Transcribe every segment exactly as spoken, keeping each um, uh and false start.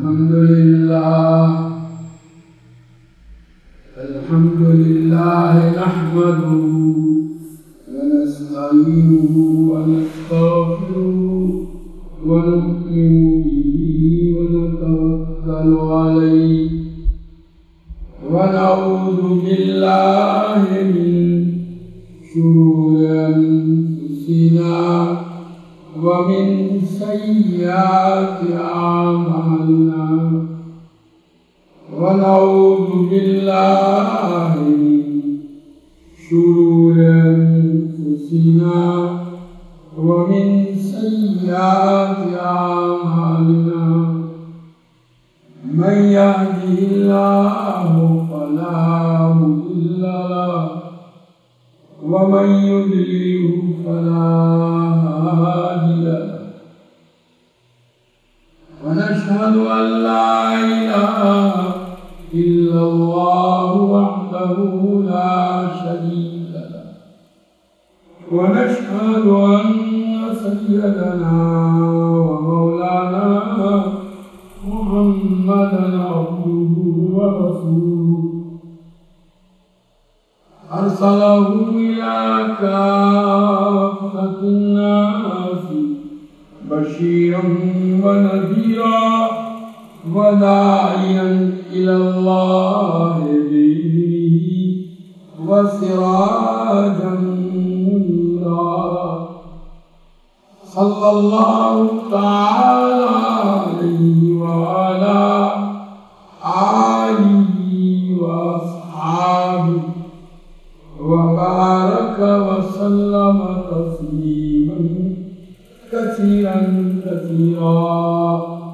الحمد لله الحمد لله نحمده ونستعينه ونستغفره ونؤمن به ونتوكل عليه ونعوذ بالله من شرور أنفسنا ومن سيئات أعمالنا ونعوذ بالله من شرور أنفسنا ومن سيئات أعمالنا من يهده الله فلا مضل له ومن يضلل فلا هادي له ونشهد أن لا إله إلا الله وحده لا شريك له ونشهد أن سيدنا ومولانا محمدا عبده ورسوله أرسله إلى كافة الناس بشيرا ونذيرا وداعيا إلى الله بإذنه وسراجا منيرا صلى الله تعالى عليه وعلى آله وأصحابه وبارك وسلم تسليما كثيرا كثيرا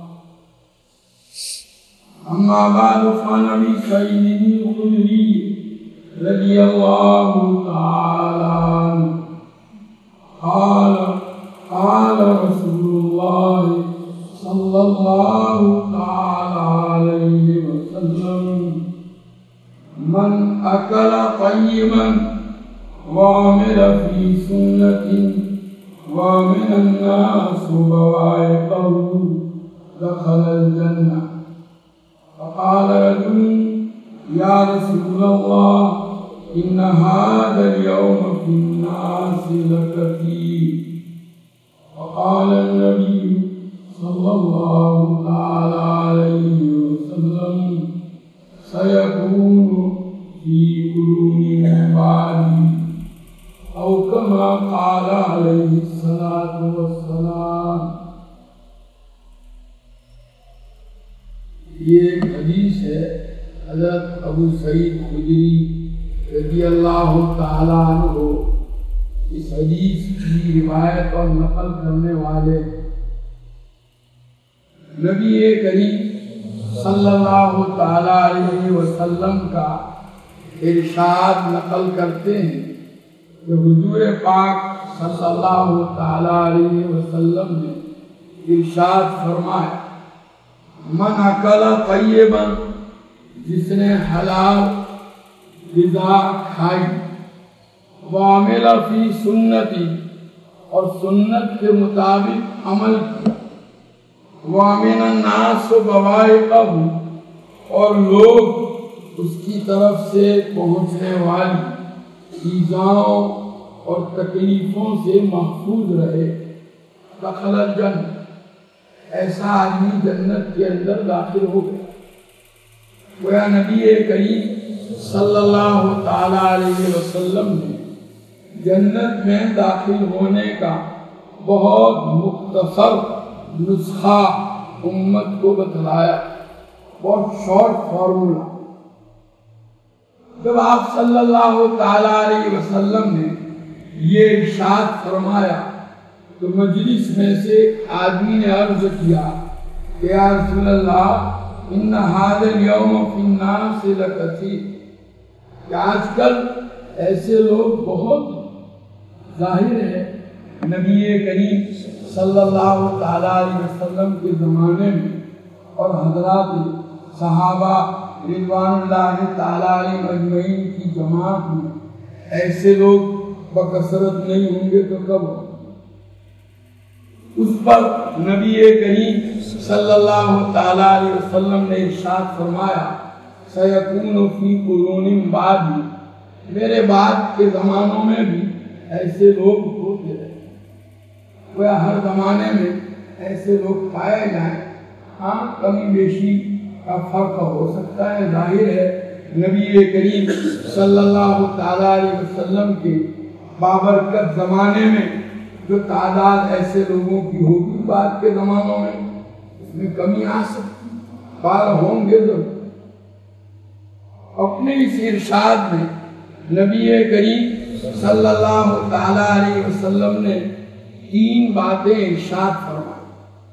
أما بعد فعن أبي سعيد الخدري رضي الله تعالى عنه قال قال رسول الله صلى الله تعالى عليه وسلم من أكل طيبا وعمل في سنة ومن الناس بوائقه دخل الجنة. فقال رجل يا رسول الله إن هذا اليوم في الناس لكثير. فقال النبي صلى الله تعالى عليه وسلم سيكون في قرون من بعدي أو كما قال عليه الصلاة والسلام. یہ ایک حدیث ہے حضرت ابو سعید خدری رضی اللہ تعالیٰ عنہ اس حدیث کی روایت اور نقل کرنے والے نبی کریم صلی اللہ تعالیٰ علیہ وسلم کا ارشاد نقل کرتے ہیں کہ حضور پاک صلی اللہ تعالیٰ علیہ وسلم نے ارشاد فرمایا من اکل طیبا جس نے حلال غذا کھائی وعمل فی سنتی اور سنت کے مطابق عمل کیا وَمِنَ النَّاسُ بَوَائِقَهُ اور لوگ اس کی طرف سے پہنچنے والی ایذاؤں اور تکلیفوں سے محفوظ رہے دخل الجنہ ایسا آدمی جنت کے اندر داخل ہو گیا. گویا نبی کریم صلی اللہ تعالیٰ علیہ وسلم نے جنت میں داخل ہونے کا بہت مختصر نسخہ امت کو بتلایا, بہت شارٹ فارمولا. جب آپ صلی اللہ تعالیٰ علیہ وسلم نے یہ ارشاد فرمایا تو مجلس میں سے آدمی نے عرض کیا کہ یا رسول اللہ ان ھذا اليوم فی الناس لکثیر, کہ آج کل ایسے لوگ بہت ظاہر ہے. نبی کریم صلی اللہ تعالیٰ علیہ وسلم کے زمانے میں اور حضرات صحابہ رضوان اللہ تعالیٰ علیہ اجمعین کی جماعت میں ایسے لوگ بکثرت نہیں ہوں گے تو کب ہوں؟ اس پر نبی کریم صلی اللہ تعالی علیہ وسلم نے ارشاد فرمایا سیکون فی قرون بعدی، میرے بعد کے زمانوں میں بھی ایسے لوگ ہوتے رہے، گویا ہر زمانے میں ایسے لوگ پائے جائیں، ہاں کمی بیشی کا فرق ہو سکتا ہے، ظاہر ہے نبی کریم صلی اللہ تعالی علیہ وسلم کے بابرکت زمانے میں جو تعداد ایسے لوگوں کی ہوگی بعد کے زمانوں میں اس میں کمی آ سکتی، بار ہوں گے ضرور۔ اپنے اس ارشاد میں نبی کریم صلی اللہ تعالی علیہ وسلم نے تین باتیں ارشاد فرمائی۔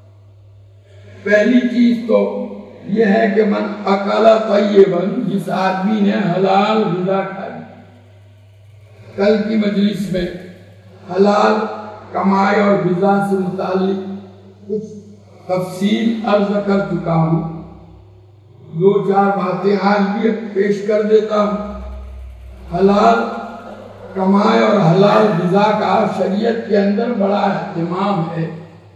پہلی چیز تو یہ ہے کہ من اکل طیبا، جس آدمی نے حلال غذا کھائی۔ کل کی مجلس میں حلال کمائی اور غذا سے متعلق کچھ تفصیل عرض کر چکا ہوں، دو چار باتیں آج بھی پیش کر دیتا ہوں۔ حلال کمائی اور حلال غذا کا شریعت کے اندر بڑا اہتمام ہے۔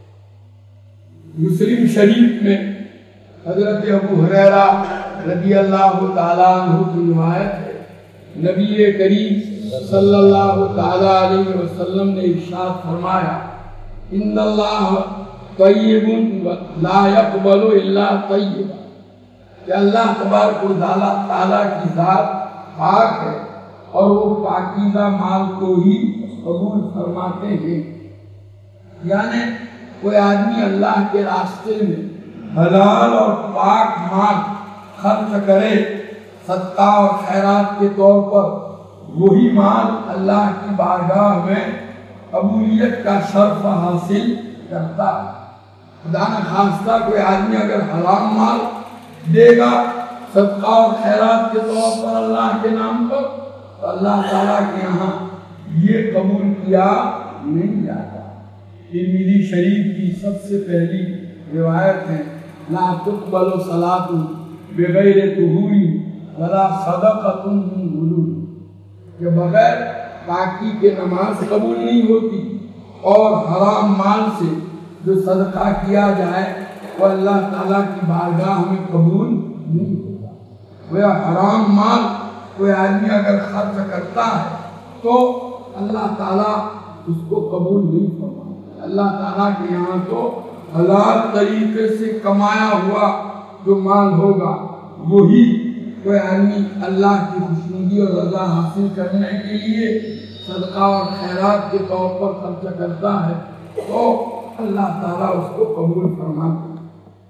مسلم شریف میں حضرت ابو ہریرہ رضی اللہ تعالیٰ عنہ کی روایت ہے، نبی کریم صلی اللہ تعالیٰ علیہ وسلم نے ارشاد فرمایا ان اللہ طیب لا یقبل الا طیبا، کہ اللہ تبارک و تعالیٰ کی ذات پاک ہے اور وہ پاکیزہ مال کو ہی قبول فرماتے ہیں۔ یعنی کوئی آدمی اللہ کے راستے میں حلال اور پاک مال خرچ کرے صدقہ اور خیرات کے طور پر، وہی مال اللہ کی بارگاہ میں قبولیت کا شرف حاصل کرتا ہے۔ خدا نخواستہ کوئی آدمی اگر حرام مال دے گا صدقہ اور خیرات کے طور پر اللہ کے نام پر، تو اللہ تعالیٰ کے یہاں یہ قبول کیا نہیں جاتا۔ ترمذی شریف کی سب سے پہلی روایت ہے لا تقبل صلاۃ بغیر طہور ولا صدقۃ من غلول، کہ بغیر پاکی کے نماز قبول نہیں ہوتی اور حرام مال سے جو صدقہ کیا جائے وہ اللہ تعالیٰ کی بارگاہ میں قبول نہیں ہوتا۔ وہ حرام مال کوئی آدمی اگر خرچ کرتا ہے تو اللہ تعالیٰ اس کو قبول نہیں فرماتا۔ اللہ تعالیٰ کے یہاں تو حلال طریقے سے کمایا ہوا جو مال ہوگا وہی کوئی آدمی اللہ کی خوشنودی اور رضا حاصل کرنے کے لیے صدقہ اور خیرات کے طور پر خرچ کرتا ہے تو اللہ تعالیٰ اس کو قبول فرماتا ہے۔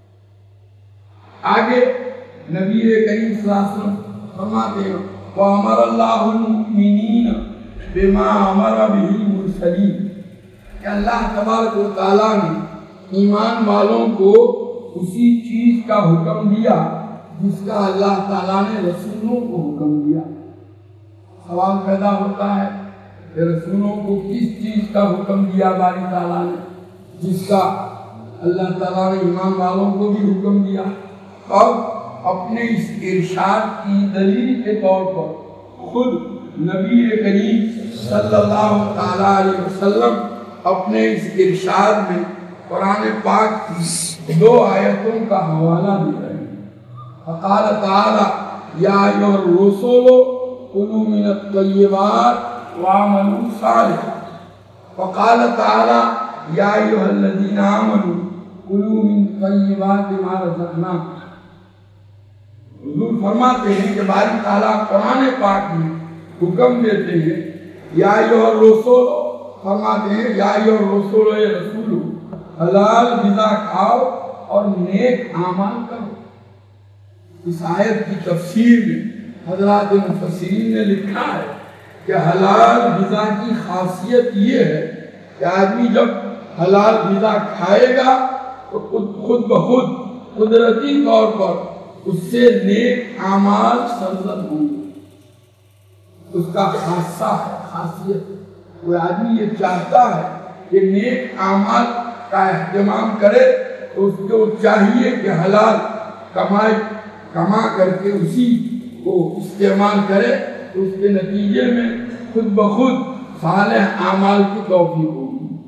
آگے نبی کریم صلی اللہ علیہ وسلم فرماتے ہیں وَأَمَرَ اللَّهُ الْمُؤْمِنِينَ بِمَا أَمَرَ بِهِ الْمُرْسَلِينَ، کہ اللہ تبارک و تعالیٰ نے ایمان والوں کو اسی چیز کا حکم دیا جس کا اللہ تعالیٰ نے رسولوں کو حکم دیا۔ سوال پیدا ہوتا ہے کہ رسولوں کو کس چیز کا حکم دیا باری تعالیٰ نے جس کا اللہ تعالیٰ نے ایمان والوں کو بھی حکم دیا؟ اور اپنے اس ارشاد کی دلیل کے طور پر خود نبی کریم صلی اللہ تعالیٰ علیہ وسلم اپنے اس ارشاد میں قرآن پاک کی دو آیتوں کا حوالہ دے رہے ہیں۔ فقال تعالی یا ایھا الرسول کلوا من الطیبات واعملوا صالحا، وقال تعالی یا ایھا الذین آمنوا کلوا من طیبات ما رزقناکم۔ حضور فرماتے ہیں کہ باری تعالیٰ قرآن پاک میں حکم دیتے ہیں یا ایھا الرسول، فرماتے ہیں یا ایھا الرسول، اے رسولو حلال غذا کھاؤ اور نیک اعمال کرو۔ اس آیت کی تفسیر میں حضرات مفسرین نے لکھا ہے کہ حلال غذا کی خاصیت یہ ہے کہ آدمی جب حلال غذا کھائے گا تو خود خود بخود قدرتی طور پر اس سے نیک اعمال سرزد ہوں گے۔ اس کا خاصہ ہے، خاصیت ہے۔ وہ آدمی یہ چاہتا ہے کہ نیک اعمال کا اہتمام کرے تو اس کو چاہیے کہ حلال کمائی کما کر کے اسی کو استعمال کرے تو اس کے نتیجے میں خود بخود صالح اعمال کی توفیق ہوگی۔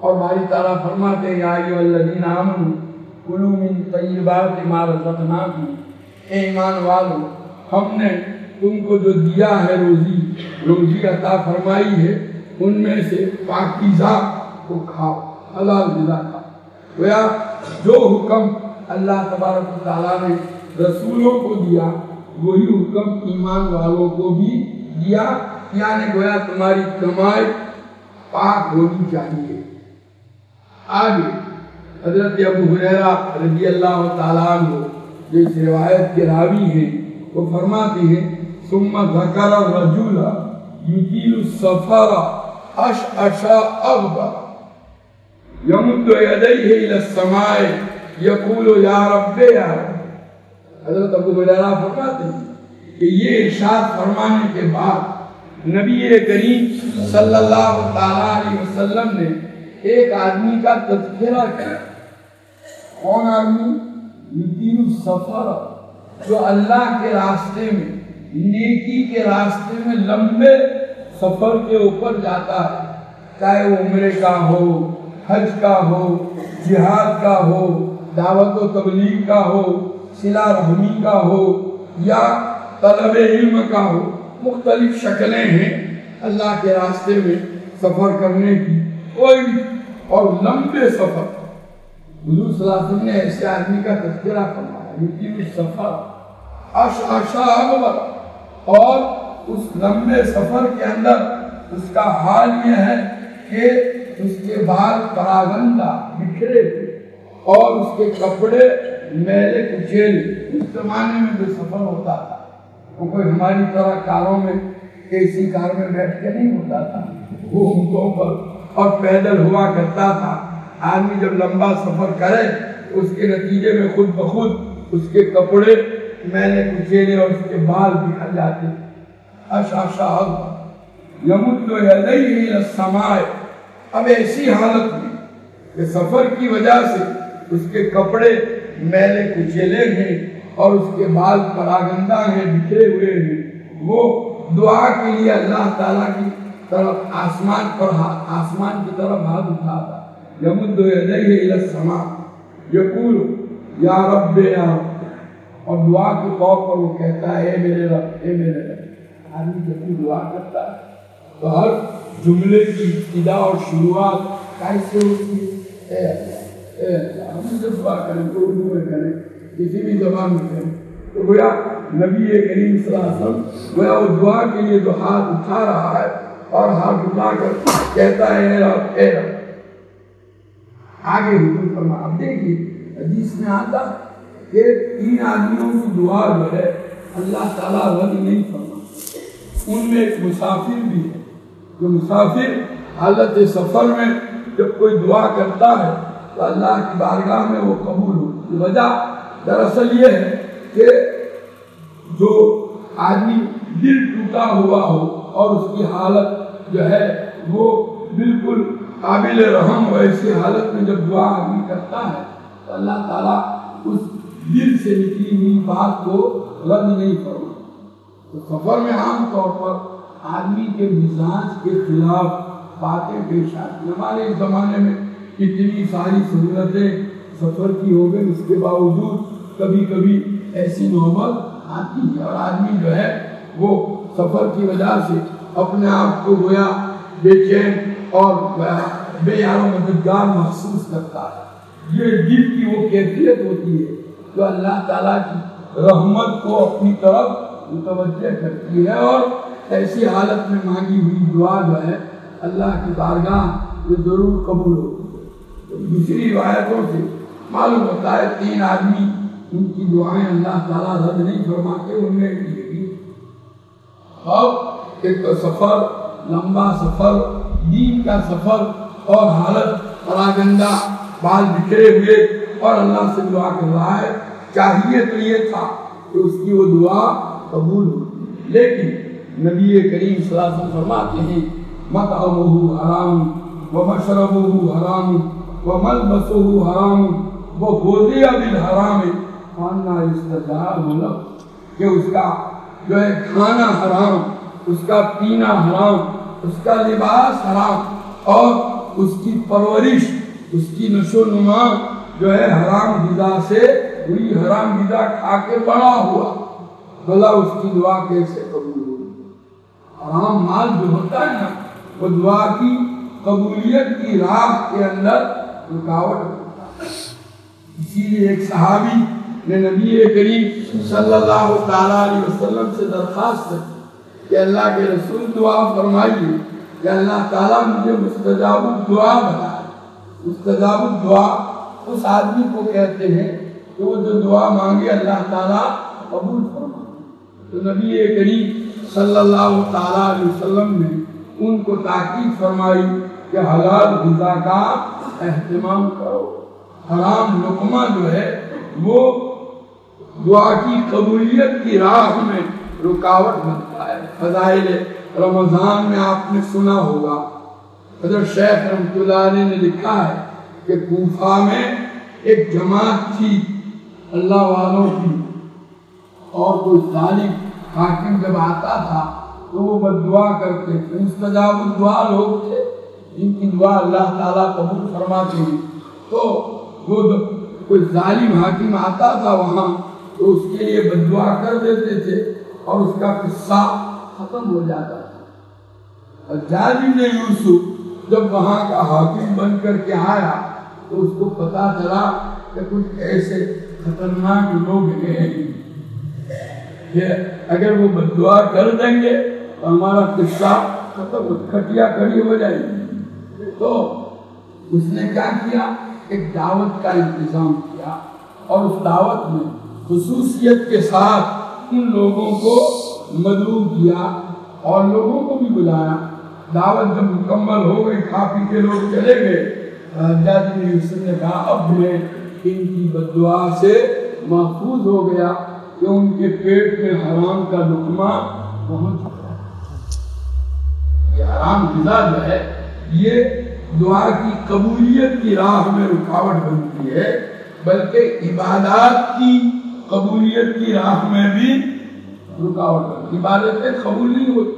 اور باری تعالیٰ فرماتے ہیں یا ایھا الذین آمنوا کلوا من طیبات ما رزقناکم، اے ایمان والو ہم نے تم کو جو دیا ہے روزی روزی عطا فرمائی ہے ان میں سے پاکیزہ کو کھاؤ، حلال غذا کھاؤ۔ گویا جو حکم اللہ تبارک و تعالیٰ نے رسولوں کو دیا وہی حکم ایمان والوں کو بھی دیا، یعنی گویا تمہاری کمائی پاک ہونی چاہیے۔ آگے حضرت ابو ہریرہ رضی اللہ تعالیٰ عنہ جو اس روایت کے راوی ہیں وہ فرماتے ہیں ثم ذکر الرجل یطیل السفر اشعث اغبر یمد یدیہ الی السماء یقول یا رب یا رب۔ حضرت ابو ہریرہ فرماتے ہیں کہ یہ ارشاد فرمانے کے بعد نبی کریم صلی اللہ تعالیٰ علیہ وسلم نے ایک آدمی کا تذکرہ کیا۔ کون آدمی؟ یطیل السفر، جو اللہ کے راستے میں نیکی کے راستے میں لمبے سفر کے اوپر جاتا ہے، چاہے وہ عمرے کا ہو، حج کا ہو، جہاد کا ہو، دعوت و تبلیغ کا ہو، صلہ رحمی کا ہو یا طلب علم کا ہو، مختلف شکلیں ہیں اللہ کے راستے میں سفر کرنے کی، کوئی بھی اور لمبے سفر۔ حضور صلی اللہ علیہ وسلم نے ایسے آدمی کا تذکرہ فرمایا یطیل السفر اشعث اغبر، اور اس لمبے سفر کے اندر اس کا حال یہ ہے کہ اس کے بال پراگندہ بکھرے ہوئے اور اس کے کپڑے میلے کچیلے۔ اس زمانے میں جو سفر ہوتا تھا وہ کوئی ہماری طرح کاروں میں اے کار میں بیٹھ کے نہیں ہوتا تھا، وہ اونٹوں پر اور پیدل ہوا کرتا تھا۔ آدمی جب لمبا سفر کرے اس کے نتیجے میں خود بخود اس کے کپڑے میلے کچیلے اور اس کے بال بکھر جاتے۔ اشعث اغبر یمد یدیہ الی السماء، اب ایسی حالت میں کہ سفر کی وجہ سے اس کے کپڑے میلے کچیلے ہیں اور اس کے بال پراگندہ ہیں، بکھرے ہوئے ہیں، وہ دعا کے لیے اللہ تعالیٰ کی طرف آسمان پر آسمان کی طرف ہاتھ اٹھاتا، یمد یدیہ الی السماء یقول یا رب یا رب، اور دعا کے طور پر وہ کہتا ہے اے میرے رب اے میرے رب۔ آدمی جب بھی دعا کرتا ہے تو ہر جملے کی ابتدا اور شروعات کیسے ہوتی ہے؟ اے اللہ اے اللہ۔ ہم جب دعا کریں تو اردو میں کریں، کسی بھی زبان میں کریں، تو گویا نبی کریم صلی اللہ علیہ وسلم گویا وہ دعا کے لیے جو ہاتھ اٹھا رہا ہے اور ہاتھ اٹھا کر کہتا ہے اے رب اے رب۔ آگے حضور فرمایا، اب دیکھیے حدیث میں آتا کہ تین آدمیوں کی دعا جو ہے اللہ تعالیٰ رد نہیں فرما۔ ان میں ایک مسافر بھی ہے، جو مسافر حالت سفر میں جب کوئی دعا کرتا ہے تو اللہ کی بارگاہ میں وہ قبول ہوتی ہے۔ وجہ دراصل یہ ہے کہ جو آدمی دل ٹوٹا ہوا ہو اور اس کی حالت جو ہے وہ بالکل قابل رحم ہو، ایسی حالت میں جب دعا آدمی کرتا ہے تو اللہ تعالیٰ اس دل سے نکلی ہوئی بات کو رد نہیں فرما۔ تو سفر میں عام طور پر آدمی کے مزاج کے خلاف باتیں پیش آتی ہیں۔ ہمارے اس زمانے میں اتنی ساری سہولتیں سفر کی ہو گئی، اس کے باوجود کبھی کبھی ایسی نوبت آتی ہے اور آدمی جو ہے وہ سفر کی وجہ سے اپنے آپ کو گویا بے چین اور بے یار و مددگار محسوس کرتا ہے۔ یہ دل کی وہ کیفیت ہوتی ہے جو اللہ تعالیٰ کی رحمت کو اپنی طرف متوجہ کرتی ہے اور ایسی حالت میں مانگی ہوئی دعا جو ہے اللہ کی بارگاہ یہ ضرور قبول ہوتی ہے۔ دوسری روایتوں سے معلوم ہوتا ہے تین آدمی ان کی دعائیں اللہ تعالیٰ رد نہیں فرماتے، ان میں یہ بھی اب ایک تو سفر، لمبا سفر، دین کا سفر اور حالت پراگندہ، بال بکھرے ہوئے اور اللہ سے دعا کر رہا ہے۔ چاہیے تو یہ تھا کہ اس کی وہ دعا قبول ہوتی، لیکن نبی کریم صلی اللہ علیہ وسلم فرماتے ہیں مطعمہ حرام ومشربہ حرام وملبسہ حرام وغذی بالحرام فانا یستجاب لہ، کہ اس کا جو ہے کھانا حرام، اس کا پینا حرام، اس کا لباس حرام اور اس کی پرورش، اس کی نشو نما جو ہے حرام غذا سے ہوئی، حرام غذا کھا کے بڑا ہوا، بھلا اس کی دعا کیسے قبول ہوگی؟ حرام مال جو ہوتا ہے نا وہ دعا کی قبولیت کی راہ کے اندر رکاوٹ ہوتا ہے۔ اسی لیے ایک صحابی نے نبی کریم صلی اللہ تعالیٰ علیہ وسلم سے درخواست کی کہ اللہ کے رسول دعا فرمائیے کہ اللہ تعالیٰ مجھے مستجاب الدعا بنائے۔ مستجاب الدعا اس آدمی کو کہتے ہیں کہ وہ جو دعا مانگے اللہ تعالیٰ قبول فرمائے۔ تو نبی کریم صلی اللہ تعالیٰ علیہ وسلم نے ان کو تاکید فرمائی کہ حلال غذا کا اہتمام کرو، حرام لقمہ جو ہے وہ دعا کی قبولیت کی راہ میں رکاوٹ بنتا ہے۔ فضائل رمضان میں آپ نے سنا ہوگا، حضرت شیخ رحمۃ اللہ علیہ نے لکھا ہے کہ کوفہ میں ایک جماعت تھی اللہ والوں کی، اور کوئی ظالم حاکم جب آتا تھا تو وہ بد دعا کرتے تھے، مستجاب الدعا لوگ تھے جن کی دعا اللہ تعالیٰ قبول فرماتے ہیں۔ تو وہ کوئی ظالم حاکم آتا تھا وہاں تو اس کے لیے بد دعا کر دیتے تھے اور اس کا قصہ ختم ہو جاتا تھا۔ حجاج بن یوسف جب وہاں کا حاکم بن کر کے آیا تو اس کو پتا چلا کہ کچھ ایسے خطرناک لوگ ہیں کہ اگر وہ بد دعا کر دیں گے تو ہمارا قصہ ختم، کھٹیا کھڑی ہو جائے گی۔ تو اس نے کیا کیا، ایک دعوت کا انتظام کیا، اور اس دعوت میں خصوصیت کے ساتھ ان لوگوں کو مدعو کیا اور لوگوں کو بھی بلایا۔ دعوت جب مکمل ہو گئی، کھا پی کے لوگ چلے گئے، حجاج بن یوسف نے کہا اب میں ان کی بد دعا سے محفوظ ہو گیا کہ ان کے پیٹ میں حرام کا لقمہ پہنچ گیا۔ یہ حرام غذا جو ہے یہ دعا کی قبولیت کی راہ میں رکاوٹ بنتی ہے، بلکہ عبادات کی قبولیت کی راہ میں بھی رکاوٹ بنتی ہے۔ عبادتیں قبول نہیں ہوتی،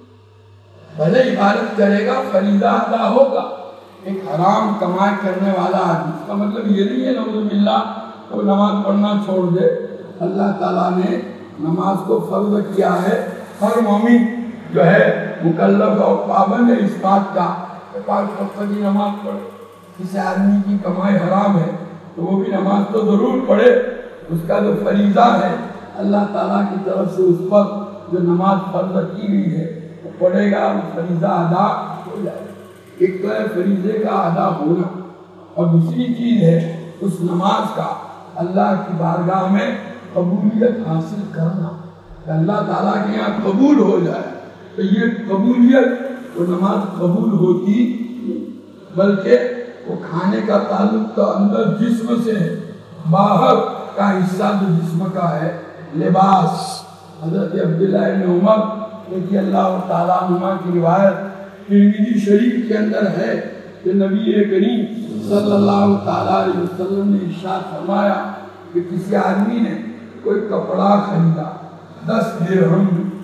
بھلے عبادت کرے گا فریضہ ادا ہوگا۔ ایک حرام کمائی کرنے والا آدمی، اس کا مطلب یہ نہیں ہے نعوذ باللہ وہ نماز پڑھنا چھوڑ دے۔ اللہ تعالیٰ نے نماز کو فرض کیا ہے، ہر مومن جو ہے مکلف اور پابند ہے اس بات کا کہ پانچ وقت کی نماز پڑھے۔ کسی آدمی کی کمائی حرام ہے تو وہ بھی نماز تو ضرور پڑھے، اس کا جو فریضہ ہے اللہ تعالیٰ کی طرف سے اس پر جو نماز فرض کی ہوئی ہے وہ پڑھے گا، وہ فریضہ ادا ہو جائے گا۔ ایک تو ہے فریضے کا ادا ہونا، اور دوسری چیز ہے اس نماز کا اللہ کی بارگاہ میں قبولیت حاصل کرنا، کہ اللہ تعالیٰ کے یہاں قبول ہو جائے۔ تو یہ قبولیت وہ نماز قبول ہوتی بلکہ وہ کھانے کا تعلق تو اندر جسم سے ہے، باہر کا حصہ جو جسم کا ہے لباس۔ حضرت عبداللہ بن عمر رضی اللہ تعالیٰ عنہ کی روایت ترمذی شریف کے اندر ہے کہ نبی کریم صلی اللہ تعالیٰ علیہ وسلم نے ارشاد فرمایا کہ کسی آدمی نے کوئی کپڑا خریدا دس درہم،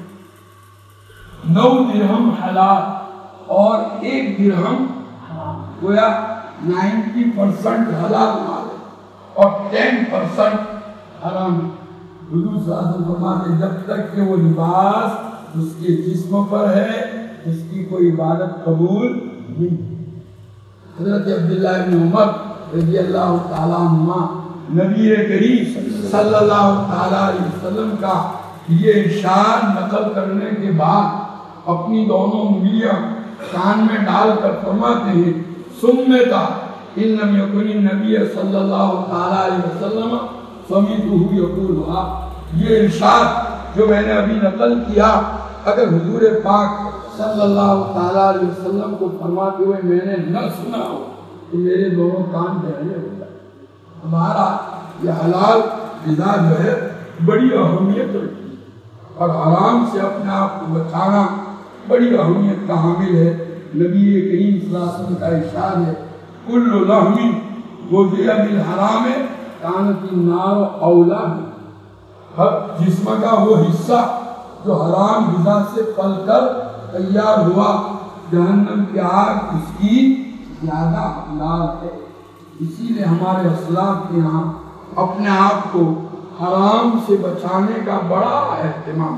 نو درہم حلال اور ایک درہم حرام، گویا نائنٹی پرسنٹ حلال مال اور ٹین پرسنٹ حرام۔ حضور صلی اللہ علیہ وسلم فرماتے ہیں جب تک کہ وہ لباس اس کے جسم پر ہے اس کی کوئی عبادت قبول نہیں۔ حضرت عبداللہ بن عمر رضی اللہ تعالیٰ عنہ نبی کریم صلی اللہ تعالیٰ علیہ وسلم کا یہ ارشاد نقل کرنے کے بعد اپنی دونوں انگلیاں کان میں ڈال کر فرماتے ہیں سمتا ان لم یکن النبی صلی اللہ تعالیٰ علیہ وسلم سمیتہ یقولھا، یہ ارشاد جو میں نے ابھی نقل کیا اگر حضور پاک صلی اللہ تعالیٰ علیہ وسلم کو فرماتے ہوئے میں نے نہ سنا ہو تو میرے دونوں کان بہرے ہو جائے۔ ہمارا یہ حلال غذا جو ہے بڑی اہمیت رکھتی ہے اور حرام سے اپنے آپ کو بچانا بڑی اہمیت کا حامل ہے۔ نبی کریم صلی اللہ علیہ وسلم کا ارشاد ہے کل لحم غذی بالحرام کانت النار اولا بہ، ہر جسم کا وہ حصہ جو حرام غذا سے پل کر تیار ہوا جہنم کی آگ اس کی زیادہ حقدار ہے، اسی لیے ہمارے اسلاف کے یہاں اپنے آپ کو حرام سے بچانے کا بڑا اہتمام۔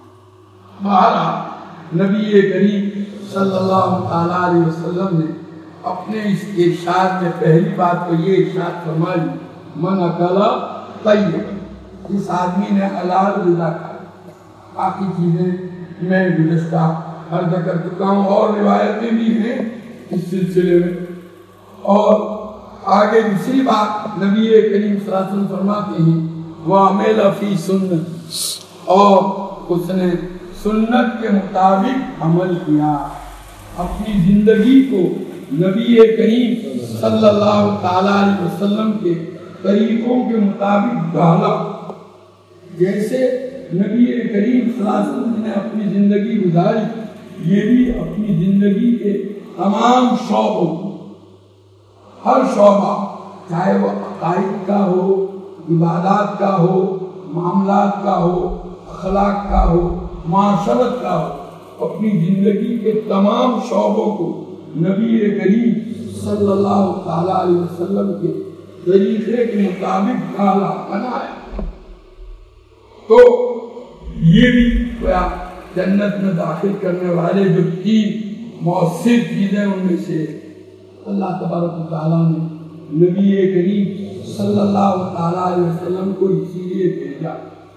بہرحال نبی کریم صلی اللہ تعالیٰ علیہ وسلم نے اپنے اس ارشاد میں پہلی بات تو یہ ارشاد فرمائی، من اکل طیب، اس آدمی نے حلال غذا کھائی۔ باقی چیزیں میں گزشتہ عرض کر چکا ہوں، اور روایتیں بھی ہیں اس سلسلے میں۔ اور آگے دوسری بات نبی کریم صلی اللہ علیہ وسلم فرماتے ہیں وَعَمِلَ فِي سُنَّةٍ، اور اس نے سنت کے مطابق عمل کیا، اپنی زندگی کو نبی کریم صلی اللہ تعالیٰ علیہ وسلم کے طریقوں کے مطابق ڈھالا۔ جیسے نبی کریم صلی اللہ علیہ وسلم نے اپنی زندگی گزاری، یہ بھی اپنی زندگی کے تمام شعبوں، ہر شعبہ چاہے وہ عقائد کا ہو، عبادات کا ہو، معاملات کا ہو، اخلاق کا ہو، معاشرت کا ہو، اپنی زندگی کے تمام شعبوں کو نبی کریم صلی اللہ تعالیٰ علیہ وسلم کے طریقے کے مطابق ڈھالا، بنایا۔ تو یہ بھی گویا جنت میں داخل کرنے والے جو تین مؤثر چیزیں ان میں سے اللہ تبارک و تعالیٰ نے نبی کریم صلی اللہ تعالیٰ علیہ وسلم کو اسی لیے بھیجا۔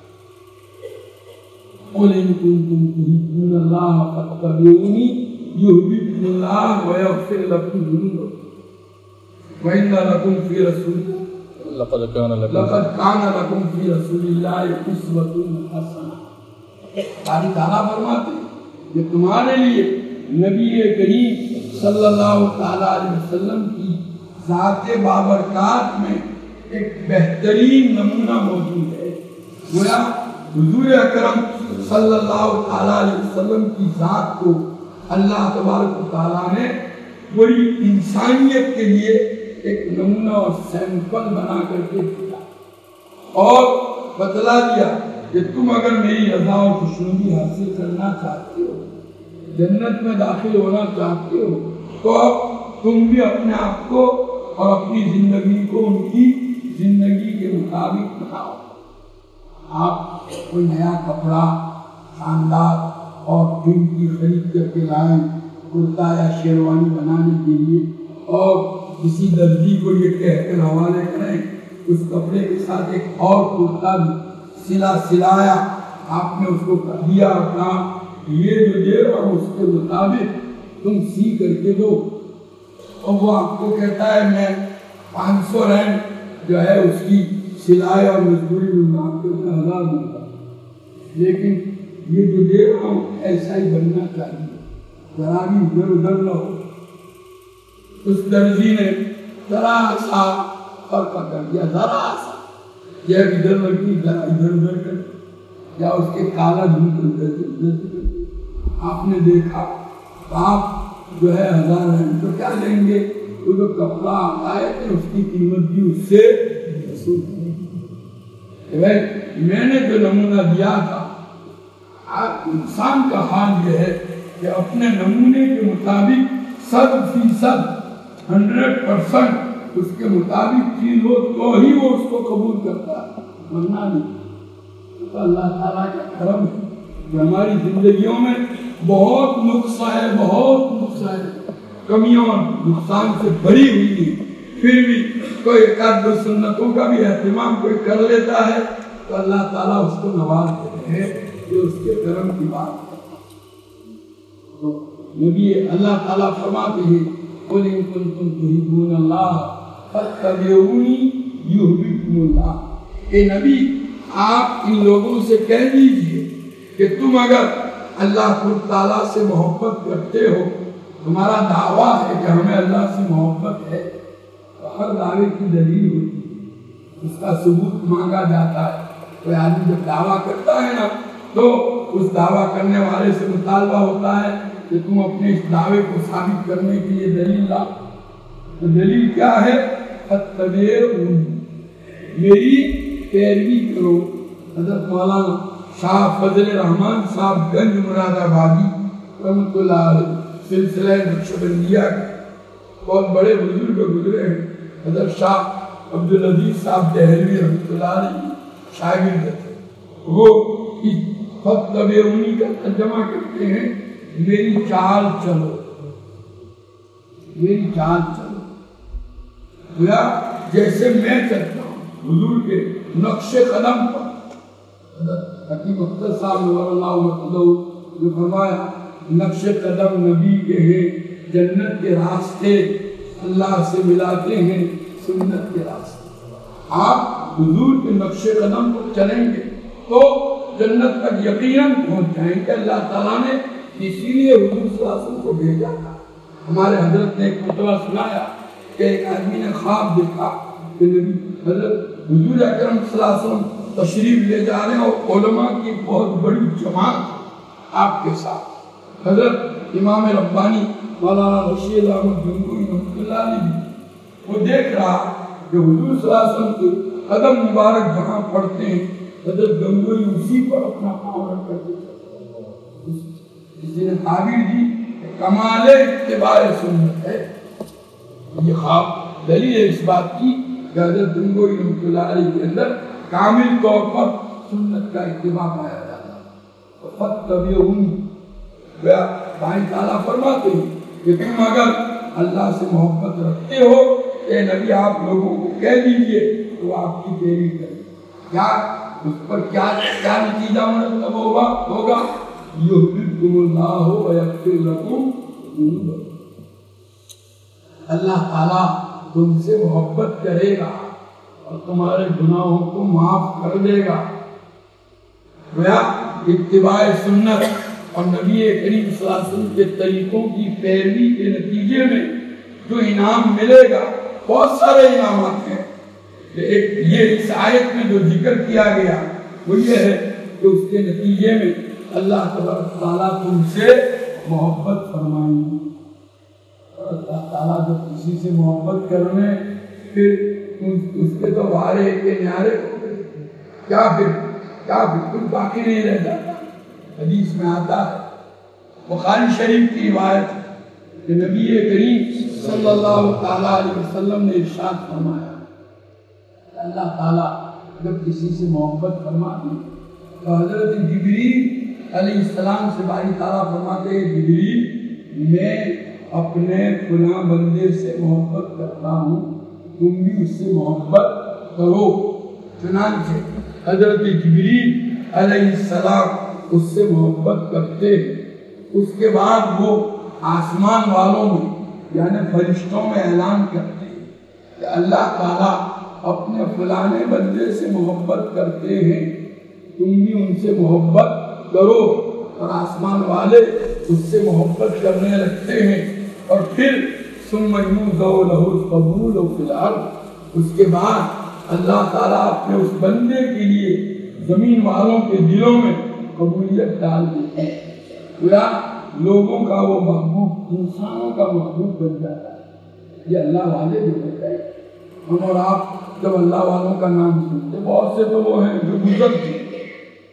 قُلْ إِن كُنتُمْ تُحِبُّونَ اللَّهَ فَاتَّبِعُونِي يُحْبِبْكُمُ اللَّهُ وَيَغْفِرْ لَكُمْ ذُنُوبَكُمْ وَإِنَّ لَكُمْ فِي رَسُولِ لَقَدْ كَانَ لَكُمْ فِي رَسُولِ اللَّهِ أُسْوَةٌ حَسَنَةٌ۔ اللہ تعالیٰ فرماتے ہیں کہ تمہارے لیے نبی کریم صلی اللہ تعالیٰ علیہ وسلم کی ذات بابرکات میں ایک بہترین نمونہ موجود ہے۔ گویا حضور اکرم صلی اللہ تعالیٰ علیہ وسلم کی ذات کو اللہ تبارک و تعالیٰ نے پوری انسانیت کے لیے ایک نمونہ اور سیمپل بنا کر کے دیا اور بتلا دیا کہ تم اگر میری رضا اور خوشنودی حاصل کرنا چاہتے ہو، جنت میں داخل ہونا چاہتے ہو، تو اب تم بھی اپنے آپ کو اور اپنی زندگی کو ان کی زندگی کے مطابق بناؤ۔ آپ کوئی نیا کپڑا شاندار اور قیمتی خرید کر کے لائیں کرتا یا شیروانی بنانے کے لیے، اور کسی درزی کو یہ کہہ کر حوالے کریں اس کپڑے کے ساتھ ایک اور کرتا بھی سلا سلایا آپ نے اس کو کر دیا اور کہا یہ جو دے رہا ہوں اس کے مطابق تم سی کر کے دو، اور وہ آپ کو کہتا ہے میں پانچ سو رینڈ جو ہے اس کی سلائی اور مزدوری میں آپ کو ہزار دوں گا، لیکن یہ جو دے رہا ہوں ایسا ہی بننا چاہیے، ذرا بھی ادھر ادھر نہ ہو۔ اس درزی نے ذرا سا فرق کر دیا، ذرا سا جب ادھر لگی ذرا ادھر ادھر کر، یا اس کے کالا دھوپ ادھر سے ادھر سے کر۔ آپ نے دیکھا آپ جو ہے ہزار رینڈ تو کیا لیں گے، وہ جو کپڑا آتا ہے کہ اس کی قیمت بھی اس سے وصول کرے گی۔ میں نے جو نمونہ دیا تھا، انسان کا حال یہ ہے کہ اپنے نمونے کے مطابق صد فیصد ہنڈریڈ پرسنٹ اس کے مطابق چیز ہو تو ہی وہ اس کو قبول کرتا ہے، ورنہ نہیں۔ تو اللہ تعالیٰ کا کرم ہے کہ ہماری زندگیوں میں بہت نقصہ ہے، بہت نقصہ ہے، کمیوں اور نقصان سے بھری ہوئی ہے، پھر بھی کوئی ایک آدھ دو سنتوں کا بھی اہتمام کوئی کر لیتا ہے تو اللہ تعالیٰ اس کو نواز دیتے ہیں، یہ اس کے کرم کی بات ہے۔ تو نبی اللہ تعالیٰ فرماتے ہیں قُلْ إِن كُنتُمْ تُحِبُّونَ اللَّهَ فَاتَّبِعُونِي يُحْبِبْكُمُ اللَّهُ۔ اے نبی آپ ان لوگوں سے کہہ دیجئے کہ تم اگر اللہ تعالیٰ سے محبت کرتے ہو، تمہارا دعویٰ ہے کہ ہمیں اللہ سے محبت ہے، تو ہر دعوے کی دلیل ہوتی ہے، اس کا ثبوت مانگا جاتا ہے۔ کوئی آدمی جب دعویٰ کرتا ہے نا تو اس دعویٰ کرنے والے سے مطالبہ ہوتا ہے کہ تم اپنے اس دعوے کو ثابت کرنے کے لیے دلیل لاؤ۔ تو دلیل کیا ہے؟ فَاتَّبِعُونِی، میری پیروی کرو۔ حضرت مولانا شاہ فضل رحمان صاحب گنج مراد آبادی رحمۃ اللہ علیہ سلسلہ نقشبندیہ بہت بڑے بزرگ گزرے ہیں، حضرت شاہ عبدالعزیز صاحب دہلوی رحمۃ اللہ علیہ شاگرد تھے، وہ اس خط انہی کا ترجمہ کرتے ہیں، میری چال چلو، میری چال چلو، گویا جیسے میں چلتا ہوں حضور کے نقش قدم پر۔ حضرت حکیم اختر صاحب نور اللہ وسلم نے فرمایا نقش قدم نبی کے ہیں، جنت کے راستے اللہ سے ملاتے ہیں سنت کے راستے۔ آپ حضور کے نقش قدم پر چلیں گے تو جنت تک یقیناً پہنچ جائیں گے۔ اللہ تعالیٰ نے اسی لیے حضور صلی اللہ علیہ وسلم کو بھیجا تھا۔ ہمارے حضرت نے ایک فتویٰ سنایا کہ ایک آدمی نے خواب دیکھا کہ نبی حضرت حضور اکرم صلی اللہ علیہ وسلم تشریف لے جا رہے ہیں اور علماء کی بہت بڑی جماعت آپ کے ساتھ۔ حضرت امام ربانی مولانا رشید احمد گنگوئی رحمۃ اللہ علیہ بھی وہ دیکھ رہا کہ حضور صلی اللہ علیہ وسلم کے قدم مبارک جہاں پڑتے ہیں حضرت گنگوئی اسی پر اپنا پاؤں رکھ کرتے تھے۔ اس نے تعبیر دی کمال اتباع سنت ہے۔ یہ خواب دلیل ہے اس بات کی کہ حضرت گنگوئی رحمۃ اللہ علیہ کے اندر کامل طور پر سنت کا اتباع پایا جاتا ہے۔ فَاتَّبِعُونِ بھائی تعالیٰ فرماتے ہیں کہ تم اگر اللہ سے محبت رکھتے ہو اے نبی آپ لوگوں کو کہہ دیجئے تو آپ کی پیروی کریں۔ کیا اس پر کیا کیا نتیجہ مرتب ہوگا ہوگا یحببکم اللہ ویغفر لکم ذنوبکم، اللہ تعالیٰ تم سے محبت کرے گا اور تمہارے گناہوں کو معاف کر دے گا۔ گویا اتباع سنت اور نبی کریم صلی اللہ علیہ وسلم کے طریقوں کی پیروی کے نتیجے میں جو انعام ملے گا بہت سارے انعامات ہیں۔ ایک یہ اس آیت میں جو ذکر کیا گیا وہ یہ ہے کہ اس کے نتیجے میں اللہ تبارک تعالیٰ تم سے محبت فرمائیں گے۔ اور اللہ تعالیٰ جب کسی سے محبت کرنے پھر اس کے تو وارے کے نیارے ہو گئے، کیا پھر کیا بالکل باقی نہیں رہ جاتا۔ حدیث میں آتا ہے، بخاری شریف کی روایت ہے کہ نبی کریم صلی اللہ تعالیٰ علیہ وسلم نے ارشاد فرمایا اللہ تعالیٰ جب کسی سے محبت فرماتی تو حضرت جبریل علیہ السلام سے باری تعالیٰ فرماتے ہیں جبریل میں اپنے فلاں بندے سے محبت کرتا ہوں، تم بھی اس سے محبت کرو۔ چنانچہ حضرت جبریل علیہ السلام اس سے محبت کرتے ہیں۔ اس کے بعد وہ آسمان والوں میں یعنی فرشتوں میں اعلان کرتے ہیں کہ اللہ تعالیٰ اپنے فلانے بندے سے محبت کرتے ہیں، تم بھی ان سے محبت کرو۔ اور آسمان والے اس سے محبت کرنے لگتے ہیں اور پھر ثم یوضع لہ القبول فی الارض، اس کے بعد اللہ تعالیٰ اپنے اس بندے کے لیے زمین والوں کے دلوں میں قبولیت ڈال دیتے ہیں۔ گویا لوگوں کا وہ محبوب انسانوں کا محبوب بن جاتا ہے۔ یہ اللہ والے جو ہوتے ہیں، ہم اور آپ جب اللہ والوں کا نام سنتے، بہت سے تو وہ ہیں جو گزر چکے،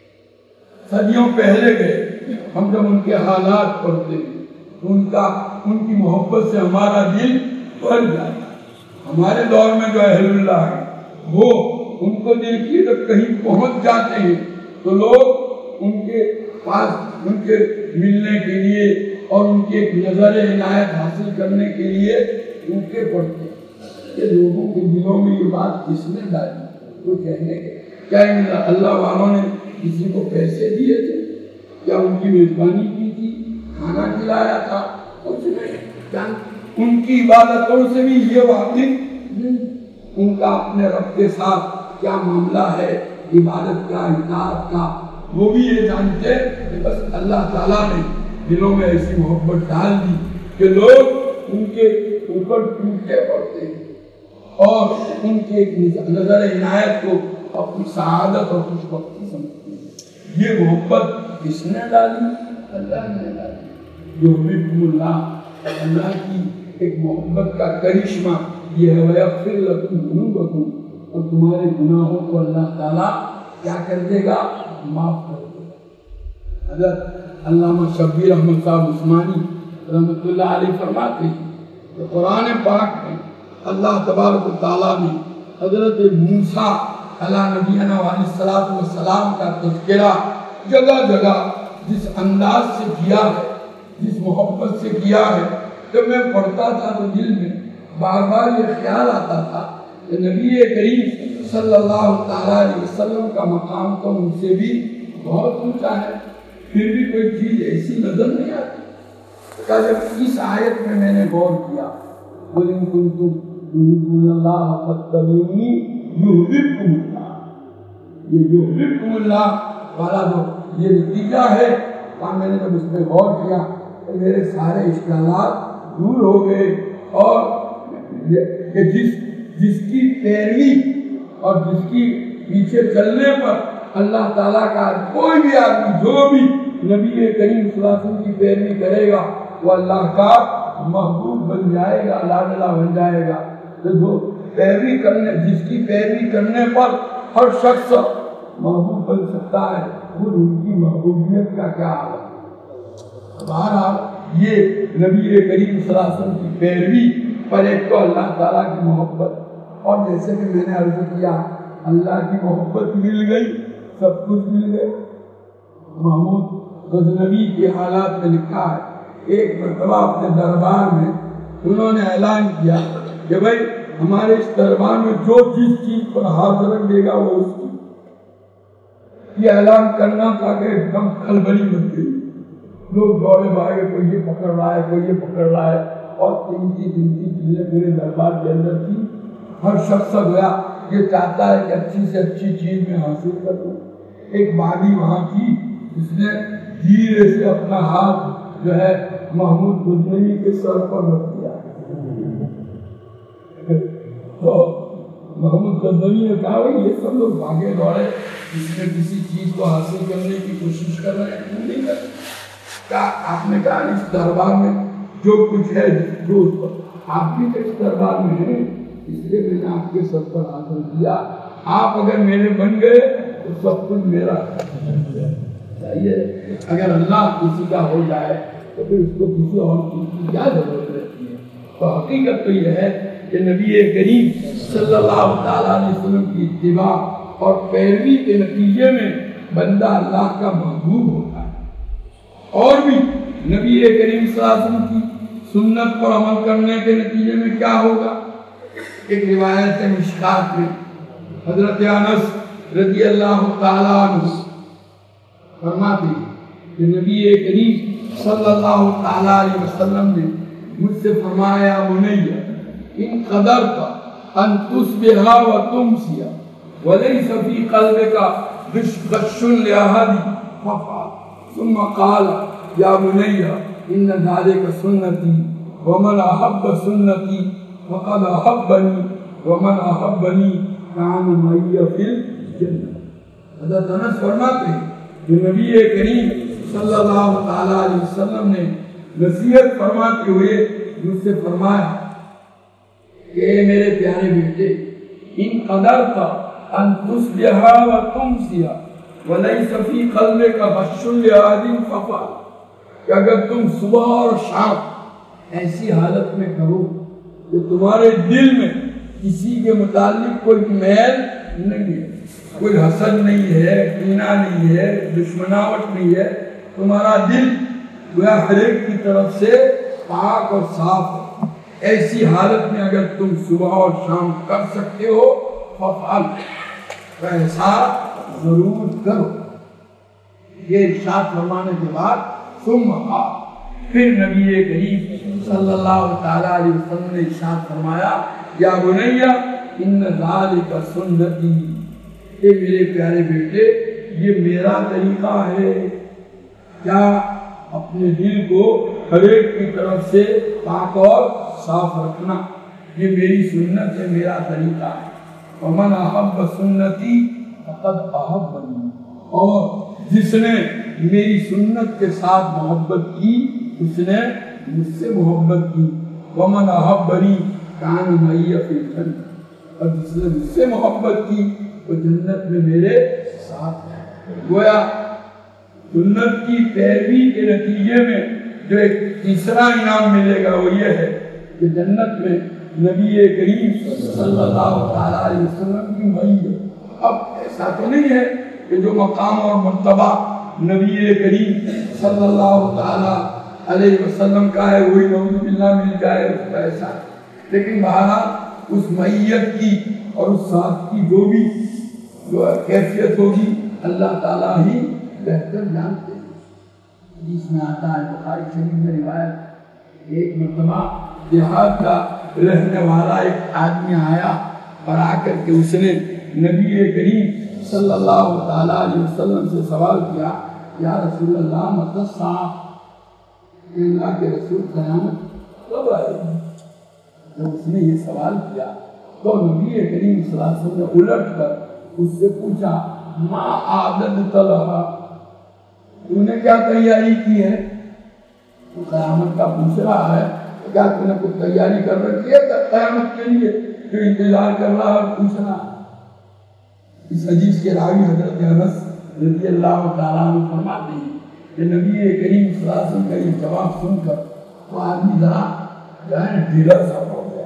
صدیوں پہلے گئے، ہم جب ان کے حالات پڑھتے ہیں تو ان کا ان کی محبت سے ہمارا دل بھر جاتا ہے۔ ہمارے دور میں جو اہل اللہ ہے وہ ان کو دیکھیے جب کہیں پہنچ جاتے ہیں تو لوگ ان کے پاس ان کے ملنے کے لیے اور ان کی ایک نظر عنایت حاصل کرنے کے لیے روکے پڑتے ہیں۔ کہ لوگوں کے دلوں میں یہ بات کس نے ڈالی؟ وہ کہنے کے کیا اللہ والوں نے کسی کو پیسے دیے تھے؟ کیا ان کی میزبانی کی تھی؟ کھانا کھلایا تھا؟ کچھ نہیں۔ ان کی عبادتوں سے بھی یہ واقف نہیں، ان کا اپنے رب کے ساتھ کیا معاملہ ہے عبادت کا اطاعت کا وہ بھی یہ جانتے کہ بس اللہ تعالیٰ نے دلوں میں ایسی محبت ڈال دی کہ لوگ ان کے اوپر ٹوٹے پڑتے ہیں اور ان کی ایک نظر عنایت کو اپنی سعادت اور خوش بختی سمجھتے ہیں۔ یہ محبت کس نے ڈالی؟ اللہ نے ڈالی۔ جو حبیب اللہ اللہ کی ایک محبت کا کرشمہ یہ ہے وَيَغْفِرْ لَكُمْ ذُنُوبَكُمْ، اور تمہارے گناہوں کو اللہ تعالیٰ کیا کر دے گا؟ معاف کر دے گا۔ حضرت علامہ شبیر احمد صاحب عثمانی رحمۃ اللہ علیہ فرماتے ہیں تو قرآن پاک میں اللہ تبارک و تعالیٰ نے حضرت موسیٰ علیہ نبینا علیہ الصلوۃ والسلام کا تذکرہ جگہ جگہ جس انداز سے کیا ہے، جس محبت سے کیا ہے، جب میں پڑھتا تھا تو دل میں بار بار یہ خیال آتا تھا کہ نبی کریم صلی اللہ تعالیٰ علیہ وسلم کا مقام تو ان سے بھی بہت اونچا ہے، پھر بھی کوئی چیز ایسی نظر نہیں آتی۔ کہ جب اس آیت میں میں نے غور کیا، قُلْ إِن كُنتُمْ تُحِبُّونَ اللَّهَ فَاتَّبِعُونِي يُحْبِبْكُمُ اللَّهُ، یہ یحببکم اللہ والا جو یہ نتیجہ ہے، میں نے جب اس میں غور کیا تو میرے سارے اشکالات دور ہو گئے، اور کہ جس جس کی پیروی اور جس کی پیچھے چلنے پر اللہ تعالیٰ کا کوئی بھی آدمی جو بھی نبی کریم صلی اللہ علیہ وسلم کی پیروی کرے گا وہ اللہ کا محبوب بن جائے گا، لاڈلا بن جائے گا۔ تو جو پیروی کرنے جس کی پیروی کرنے پر ہر شخص محبوب بن سکتا ہے، وہ ان کی محبوبیت کا کیا حال ہے۔ بہرحال یہ نبی کریم صلی اللہ علیہ وسلم کی پیروی پر ایک تو اللہ تعالیٰ کی محبت، اور جیسے کہ میں نے عرض کیا اللہ کی محبت مل گئی، سب کچھ مل گئے۔ محمود غزنوی کے حالات میں لکھا ہے، ایک مرتبہ اپنے دربار میں انہوں نے اعلان کیا کہ بھائی ہمارے اس دربار میں جو جس چیز پر ہاتھ رکھ دے گا وہ اس کی، یہ اعلان کرنا تھا کہ ایک دم کھلبلی بن گئی، لوگ دوڑے بھاگے، کوئی یہ پکڑ رہا ہے، کوئی یہ پکڑ رہا ہے، اور تینتی تینتی چیزیں میرے دربار کے اندر تھی۔ ہر شخص گیا یہ چاہتا ہے کہ اچھی سے اچھی چیز میں حاصل کر لوں۔ ایک بادی وہاں تھی جس نے دھیرے سے اپنا ہاتھ جو ہے محمود غزنوی کے سر پر رکھ دیا، تو محمود غزنوی نے کہا بھائی یہ سب لوگ بھاگے دوڑے، جس میں کسی چیز کو حاصل کرنے کی کوشش کر رہے ہیں، نہیں کر کیا آپ نے کہا اس دربار میں جو کچھ ہے جو آپ بھی تو اس دربار میں ہیں، اس لیے میں نے آپ کے سر پر ہاتھ رکھ دیا، آپ اگر میرے بن گئے تو سب کچھ میرا چاہیے۔ اگر اللہ کسی کا ہو جائے تو پھر اس کو کسی اور چیز کی کیا ضرورت رہتی ہے۔ تو حقیقت تو یہ ہے کہ نبی کریم صلی اللہ تعالیٰ علیہ وسلم کی اتباع اور پیروی کے نتیجے میں بندہ اللہ کا محبوب ہوتا ہے، اور بھی نبی کریم صلی اللہ علیہ وسلم کی سنت پر عمل کرنے کے نتیجے میں کیا ہوگا۔ ایک روایت مشکات میں حضرت انس رضی اللہ تعالیٰ عنہ فرماتے ہیں کہ نبی کریم صلی اللہ تعالیٰ علیہ وسلم نے مجھ سے فرمایا بنیہ ان قدرت ان تصبح و تمسی ولیس فی قلبک غش لأحد فافعل، ثم قال یا بنیہ ان ذلک سنتی ومن احب سنتی فقد احبنی ومن احبنی کان معی فی الجنہ۔ حضرت انس فرماتے ہیں کہ نبی کریم صلی اللہ تعالیٰ علیہ وسلم نے نصیحت فرماتے ہوئے مجھ سے فرمایا کہ اے میرے پیارے بیٹے، ان قدرت ان تصبح و تمسی ولیس فی قلبک غش لأحد فافعل، کہ اگر تم صبح اور شام ایسی حالت میں کرو کہ تمہارے دل میں کسی کے متعلق کوئی میل نہیں ہے، کوئی حسد نہیں ہے، کینہ نہیں ہے، دشمناوٹ نہیں ہے، تمہارا دل گویا ہر ایک کی طرف سے پاک اور صاف ہے، ایسی حالت میں اگر تم صبح اور شام کر سکتے ہو فافعل، تو ایسا ضرور کرو۔ یہ ارشاد فرمانے کے بعد ثم قال، پھر نبی کریم صلی اللہ تعالیٰ علیہ وسلم نے ارشاد فرمایا یا بنیہ ان ذالک سنتی، اے میرے پیارے بیٹے یہ میرا طریقہ ہے، کیا اپنے دل کو ہر ایک کی طرف سے پاک اور صاف رکھنا، یہ میری سنت ہے، میرا طریقہ ہے۔ ومن احب سنتی فقد احبنی، اور جس نے میری سنت کے ساتھ محبت کی اس نے مجھ سے محبت کی۔ ومن احبنی کان معی فی الجنہ، اور جس نے مجھ سے محبت کی وہ جنت میں میرے ساتھ ہے۔ گویا سنت کی پیروی کے نتیجے میں جو ایک تیسرا انعام ملے گا وہ یہ ہے کہ جنت میں نبی کریم صلی اللہ تعالیٰ علیہ وسلم کی معیت. اب ایسا تو نہیں ہے کہ جو مقام اور مرتبہ نبی کریم صلی اللہ تعالیٰ علیہ وسلم کا ہے وہی نعوذ باللہ مل جائے اس کا ایسا ہے. لیکن بہرحال اس معیت کی اور اس ساتھ کی جو بھی جو کیفیت ہوگی اللہ تعالیٰ ہی بہتر جانتے ہیں. جس میں آتا ہے بخاری شریف میں روایت، ایک مرتبہ دیہات کا رہنے والا ایک آدمی آیا اور آ کر کے اس نے نبی کریم صلی اللہ تعالیٰ علیہ وسلم سے سوال کیا، یا رسول اللہ متی الساعہ، اللہ کے رسول قیامت کب آئے گی؟ جب اس نے یہ سوال کیا تو نبی کریم صلی اللہ علیہ وسلم نے الٹ کر اس سے پوچھا، ما عادت لہا، تو نے کیا تیاری کی ہے؟ تو قیامت کا پوچھ رہا ہے، کیا تو نے کچھ تیاری کر رکھی ہے قیامت کے لیے جو انتظار کر رہا ہے اور پوچھ رہا ہے؟ اس حدیث کے راوی حضرت انس رضی اللہ تعالیٰ عنہ فرماتے ہیں کہ نبی کریم صلی اللہ علیہ وسلم کا یہ جواب سن کر وہ آدمی ذرا جو ہے ڈھیلا سا ہو گیا.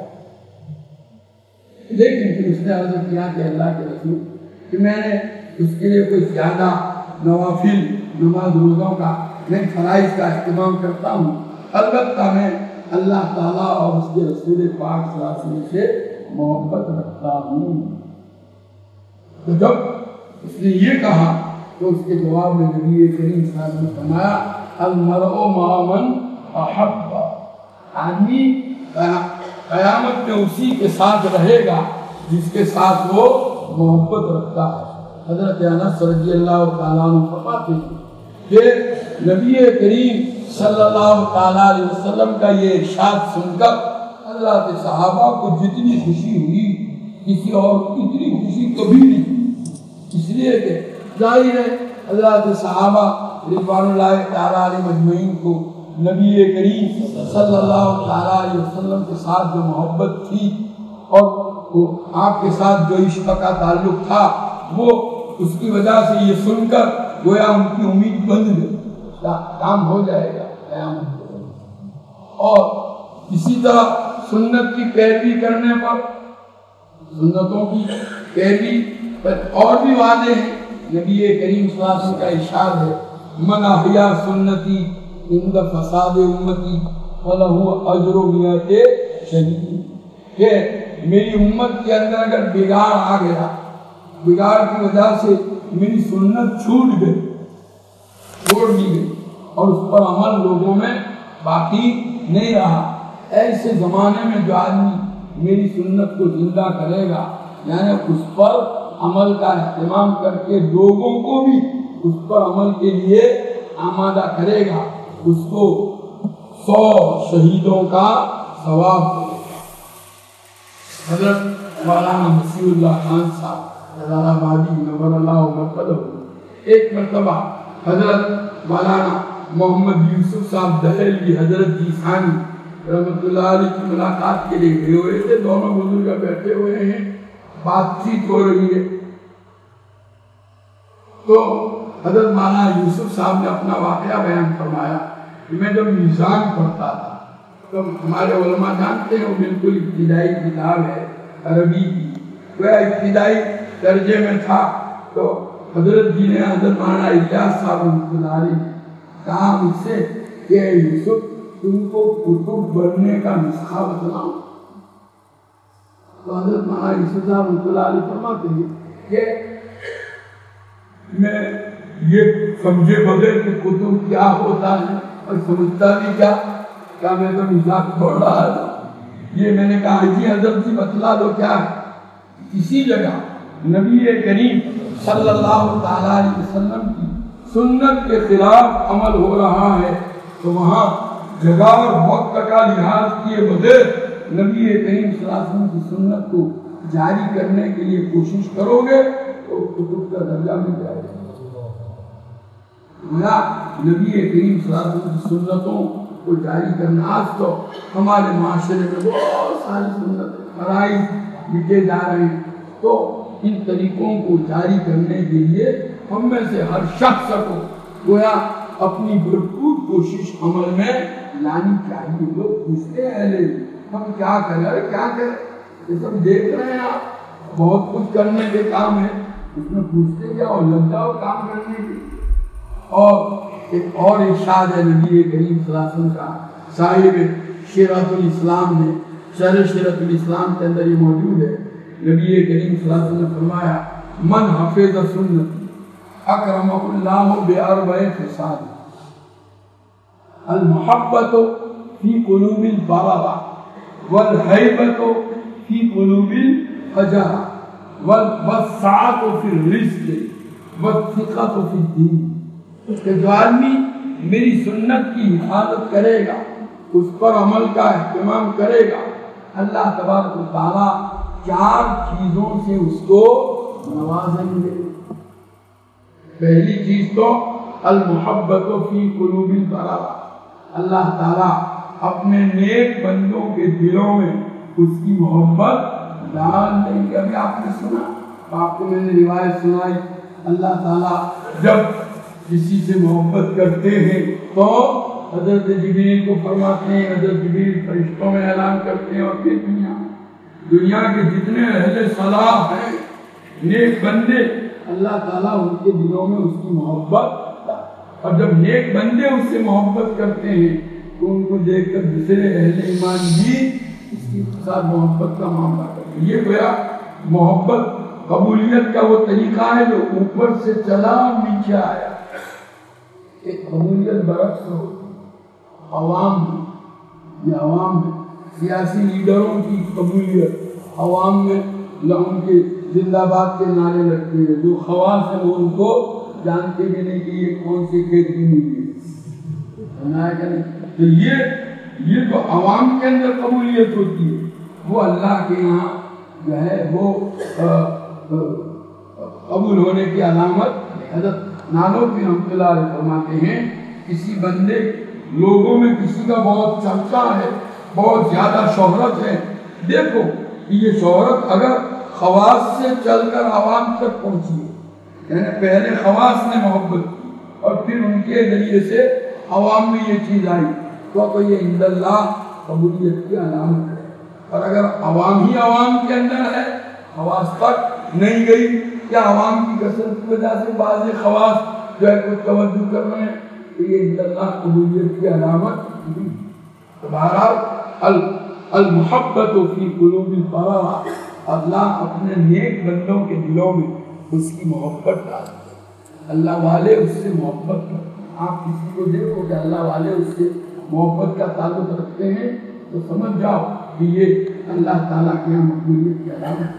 لیکن پھر اس نے عرض کیا کہ اللہ کے رسول کہ میں نے اس کے لیے کوئی زیادہ نوافل نماز روزوں کا نہیں فرائض کا اہتمام کرتا ہوں، البتہ میں اللہ تعالیٰ اور اس کے رسول پاک صلی اللہ علیہ وسلم سے محبت رکھتا ہوں. تو جب اس نے یہ کہا تو اس کے جواب میں نبی کریم صلی اللہ علیہ وسلم نے فرمایا، المرء مع من احب، آدمی قیامت میں اسی کے ساتھ رہے گا جس کے ساتھ وہ محبت رکھتا ہے. حضرت انس رضی اللہ تعالیٰ عنہ فرماتے ہیں کہ نبی کریم صلی اللہ تعالیٰ علیہ وسلم کا یہ ارشاد سن کر حضرت صحابہ کو جتنی خوشی ہوئی کسی اور اتنی خوشی کبھی نہیں، اس لیے کہ ظاہر ہے حضرت صحابہ رضوان اللہ تعالیٰ علیہ مجمعین کو نبی کریم صلی اللہ تعالیٰ علیہ وسلم کے ساتھ جو محبت تھی اور وہ آپ کے ساتھ جو عشق کا تعلق تھا وہ اس کی وجہ سے یہ سن کر گویا ان کی امید بند گئی، کام ہو جائے گا قیامت. اور اسی طرح سنت کی پیروی کرنے پر، سنتوں کی پیروی پر اور بھی وعدے ہیں. نبی کریم صلی اللہ علیہ وسلم کا ارشاد ہے، من احیا سنتی عند فساد امتی فلہ اجر مئۃ شہید، کہ میری امت کے اندر اگر بگاڑ آ گیا، بگاڑ کی وجہ سے میری سنت چھوٹ گئی، چھوڑ دی گئی اور اس پر عمل لوگوں میں باقی نہیں رہا، ایسے زمانے میں جو آدمی میری سنت کو زندہ کرے گا، یعنی اس پر عمل کا اہتمام کر کے لوگوں کو بھی اس پر عمل کے لیے آمادہ کرے گا، اس کو سو شہیدوں کا ثواب دے گا. حضرت مولانا مسیح اللہ خان صاحب حضرت آبادی نور اللہ مرقدہ ایک مرتبہ حضرت مولانا محمد یوسف صاحب دہلوی حضرت جیسانی رحمۃ اللہ علیہ کی ملاقات کے لیے گئے ہوئے تھے. دونوں بزرگ بیٹھے ہوئے ہیں، بات چیت ہو رہی ہے. تو حضرت مولانا یوسف صاحب نے اپنا واقعہ بیان فرمایا کہ میں جب میزان پڑھتا تھا تو ہمارے علماء جانتے ہیں وہ بالکل ابتدائی کتاب ہے عربی کی، وہ ابتدائی درجے میں تھا. تو حضرت جی نے حضرت مولانا الیاس صاحب رحمۃ اللہ کہا مجھ سے کہ یوسف تم کو کتب پڑھنے کا نسخہ بتلاؤ. تو حضرت مولانا یوسف صاحب رحمۃ اللہ علیہ فرماتے ہیں کہ میں یہ سمجھے بغیر کہ کتب کیا ہوتا ہے اور سمجھتا بھی کیا کیا میں تو مزاق پڑھ رہا تھا. یہ میں نے کہا جی حضرت جی بتلا دو کیا ہے. اسی جگہ نبی کریم صلی اللہ تعالیٰ علیہ وسلم کی سنت کے خلاف عمل ہو رہا ہے تو وہاں جگہ اور وقت کا لحاظ کیے بغیر نبی کریم صلی اللہ علیہ وسلم کی سنت کو جاری کرنے کے لیے کوشش کرو گے تو کتب کا درجہ مل جائے گا. نبی کریم صلی اللہ علیہ وسلم کی سنتوں کو جاری کرنا، آج تو ہمارے معاشرے میں بہت ساری سنتیں فرائض لکھے جا رہے ہیں، تو ان طریقوں کو جاری کرنے کے لیے ہم میں سے ہر شخص کو گویا اپنی بھرپور کوشش عمل میں لانی چاہیے. لوگ پوچھتے ہیں ہم کیا کریں؟ ارے کیا کریں؟ یہ سب دیکھ رہے ہیں آپ، بہت کچھ کرنے کے کام ہے، اس میں پوچھتے کیا ہو، لگ جاؤ کام کرنے کی۔ اور ایک اور ارشاد ہے نبی کریم صلی اللہ علیہ وسلم کا، صاحب شریعت الاسلام نے، شرح شریعت الاسلام کے اندر یہ موجود ہے۔ نبی کریم صلی اللہ علیہ وسلم نے فرمایا من حفظ سنتی اکرمہ اللہ باربع خصال، المحبت فی قلوب البررہ، والہیبۃ فی قلوب الفجرہ، والسعۃ فی الرزق، والثقۃ فی الدین۔ کہ جو آدمی میری سنت کی حفاظت کرے گا، اس پر عمل کا اہتمام کرے گا، اللہ تبارک و تعالیٰ چار چیزوں سے اس کو نوازیں گے۔ پہلی چیز تو المحبت فی قلوب البررہ، اللہ تعالیٰ اپنے نیک بندوں کے دلوں میں اس کی محبت ڈال دیں گے۔ ابھی آپ نے سنا، آپ کو میں نے روایت سنائی، اللہ تعالیٰ جب کسی سے محبت کرتے ہیں تو حضرت جبریل کو فرماتے ہیں، حضرت جبریل فرشتوں میں اعلان کرتے ہیں، اور پھر دنیا دنیا کے جتنے اہل صلاح ہیں، نیک بندے، اللہ تعالیٰ ان کے دلوں میں اس کی محبت، اور جب نیک بندے اس سے محبت کرتے ہیں تو ان کو دیکھ کر دوسرے اہل ایمان بھی اس کی ساتھ محبت کا معاملہ کرتے ہیں۔ یہ گویا محبت قبولیت کا وہ طریقہ ہے جو اوپر سے چلا اور نیچے آیا۔ ایک قبولیت برعکس ہوتی ہے عوام میں، یہ عوام میں سیاسی لیڈروں کی قبولیت، عوام میں ان کے زندہ باد کے نعرے لگتے ہیں، جو خواص ہیں وہ ان کو جانتے بھی نہیں کہ یہ کون سی کیٹری ہوئی ہے۔ تو یہ یہ تو عوام کے اندر قبولیت ہوتی ہے، وہ اللہ کے یہاں جو ہے وہ قبول ہونے کی علامت۔ حضرت نانوتوی رحمۃ اللہ علیہ فرماتے ہیں کسی بندے لوگوں میں کسی کا بہت چرچا ہے، بہت زیادہ شہرت ہے، دیکھو یہ شہرت اگر خواص سے چل کر عوام تک پہنچی ہے، یعنی پہلے خواص نے محبت کی اور پھر ان کے ذریعے سے عوام میں یہ چیز آئی تو تو یہ عند اللہ قبولیت کی علامت ہے۔ اور اگر عوام ہی عوام کے اندر ہے، خواص تک نہیں گئی، کیا عوام کی کثرت کی وجہ سے بعض خواص جو ہے کچھ توجہ کر رہے ہیں، تو یہ عند اللہ قبولیت کی علامت نہیں۔ تو بہرحال المحبت فی قلوب البررہ، اللہ اپنے نیک بندوں کے دلوں میں اس کی محبت ڈالتے ہیں، اللہ والے اس سے محبت کرتے ہیں۔ آپ کسی کو دیکھو کہ اللہ والے اس سے محبت کا تعلق رکھتے ہیں تو سمجھ جاؤ کہ یہ اللہ تعالیٰ کے یہاں مقبولیت کی علامت ہے۔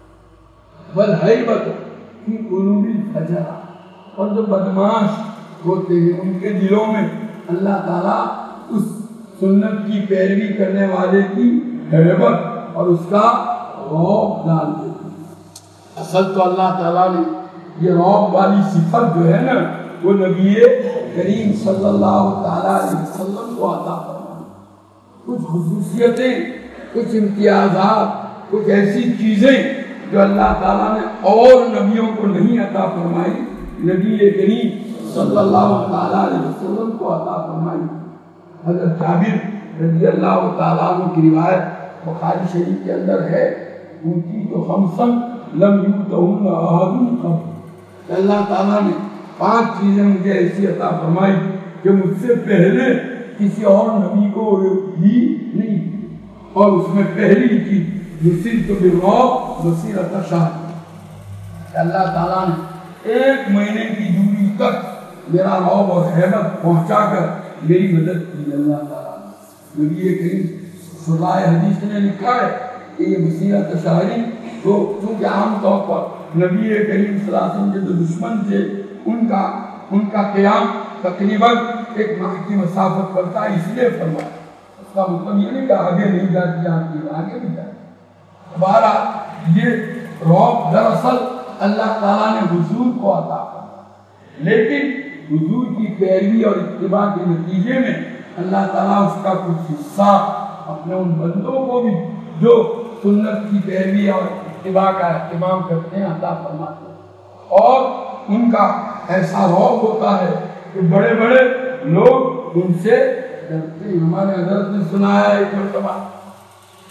والہیبۃ فی قلوب الفجرہ، اور جو بدماش ہوتے ہیں ان کے دلوں میں اللہ تعالیٰ اس سنت کی پیروی کرنے والے کی ہیبت اور اس کا رعب ڈال دیتے ہیں۔ اصل تو اللہ تعالیٰ نے یہ رعب والی صفت جو ہے نا وہ نبی کریم صلی اللہ تعالیٰ علیہ وسلم کو عطا فرمائی۔ کچھ خصوصیتیں، کچھ امتیازات، کچھ ایسی چیزیں جو اللہ تعالیٰ نے اور نبیوں کو نہیں عطا فرمائی، نبی کریم صلی اللہ تعالیٰ علیہ وسلم کو عطا فرمائی۔ حضرت جابر رضی اللہ تعالیٰ عنہ کی روایت بخاری شریف کے اندر ہے، اونچی تو خمسن لم یؤتہن احد قبل، اللہ تعالیٰ نے پانچ چیزیں مجھے ایسی عطا فرمائی کہ مجھ سے پہلے کسی اور نبی کو بھی نہیں، اور اس میں پہلی چیز نصرت بالرعب مسیرۃ شہر، اللہ تعالیٰ نے ایک مہینے کی دوری تک میرا رعب اور ہیبت پہنچا کر میری مدد کی۔ اللہ تعالیٰ نے نبی کریم شرح حدیث نے لکھا ہے کہ یہ مسیرۃ شہری تو چونکہ عام طور پر نبی کریم صلی اللہ علیہ وسلم کے جو دشمن تھے ان کا ان کا قیام تقریباً ایک ماہ کی مسافت کرتا ہے، اس لیے فرمایا۔ اس کا مطلب یہ نہیں کہ آگے نہیں جاتی جاتی ہے، آگے بھی جاتی۔ بہرحال یہ رعب دراصل اللہ تعالیٰ نے حضور کو عطا فرمایا، لیکن حضور کی پیروی اور اتباع کے نتیجے میں اللہ تعالیٰ اس کا کچھ حصہ اپنے ان بندوں کو بھی جو سنت کی پیروی اور اتباع کا اہتمام کرتے ہیں عطا فرماتے ہیں، اور ان کا ایسا رعب ہوتا ہے کہ بڑے بڑے لوگ ان سے ڈرتے ہیں۔ ہمارے حضرت نے سنایا ایک مرتبہ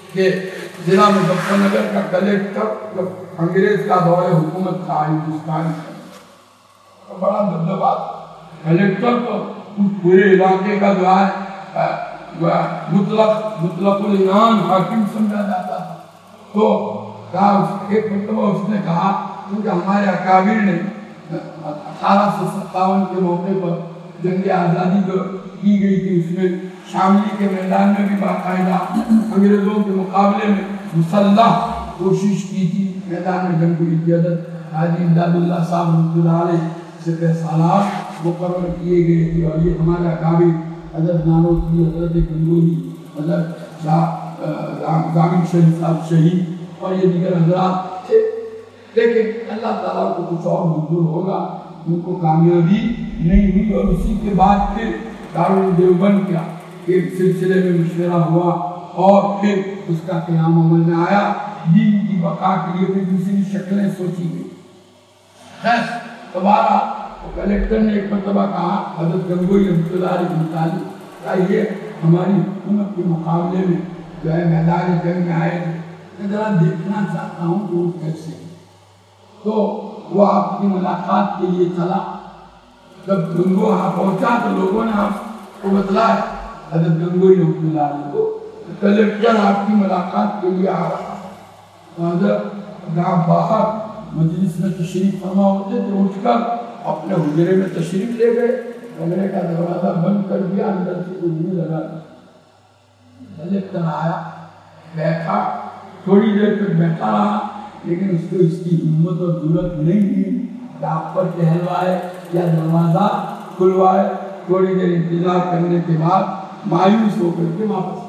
کہ ضلع مظفر نگر کا کلیکٹر انگریز کا دور حکومت تھا ہندوستان کا، بڑا دبدبا کلیکٹر تو پورے علاقے کا جو ہے مطلق مطلق العنان حاکم سمجھا جاتا تھا۔ تو ایک مرتبہ اس نے کہا کیونکہ ہمارے اکابر نے اٹھارہ سو ستاون کے موقع پر جنگ آزادی جو کی گئی تھی اس میں شاملی کے میدان میں بھی باقاعدہ انگریزوں کے مقابلے میں مسلح کوشش کی تھی، میدان میں جنگ ہوئی تھی۔ حضرت حاجی امداد اللہ صاحب رحمۃ اللہ علیہ سے سالات مقرر کیے گئے تھے، اور یہ ہمارے اکابر حضرت نانوتوی، حضرت گنگوہی، حضرت ضامن شریف صاحب شہید اور یہ دیگر حضرات تھے۔ لیکن اللہ تعالیٰ کو کچھ اور منظور ہوگا، ان کو کامیابی نہیں ہوئی، اور اسی کے بعد پھر دارالعلوم دیوبند کیا ایک سلسلے میں مشورہ ہوا اور پھر اس کا قیام عمل میں آیا۔ دین کی بقا کے لیے بھی دوسری شکلیں سوچی گئی۔ خیر دوبارہ کلیکٹر نے ایک مرتبہ کہا حضرت گنگوئی رحمۃ اللہ علیہ متعلق کہ یہ ہماری حکومت کے مقابلے میں جو ہے میدان جنگ میں آئے تھے، میں ذرا دیکھنا چاہتا ہوں کہ وہ کیسے۔ تو وہ آپ کی ملاقات کے لیے چلا۔ جب گنگو وہاں پہنچا تو لوگوں نے آپ کو بتلایا حضرت گنگوئی رحمۃ اللہ علیہ کو کلیکٹر آپ کی ملاقات کے لیے آ رہا۔ حضرت گاہ باہر مجلس میں تشریف فرما ہوتے تھے، اٹھ کر اپنے حجرے میں تشریف لے گئے، کمرے کا دروازہ بند کر دیا، اندر سے کوئی نہیں لگا۔ کلیکٹر آیا، بیٹھا، تھوڑی دیر تک بیٹھا رہا، لیکن اس کو اس کی ہمت اور ضرورت نہیں تھی کہ آپ پر ٹہلوائے یا دروازہ کھلوائے۔ تھوڑی دیر انتظار کرنے کے بعد مایوس ہو کر کے واپس۔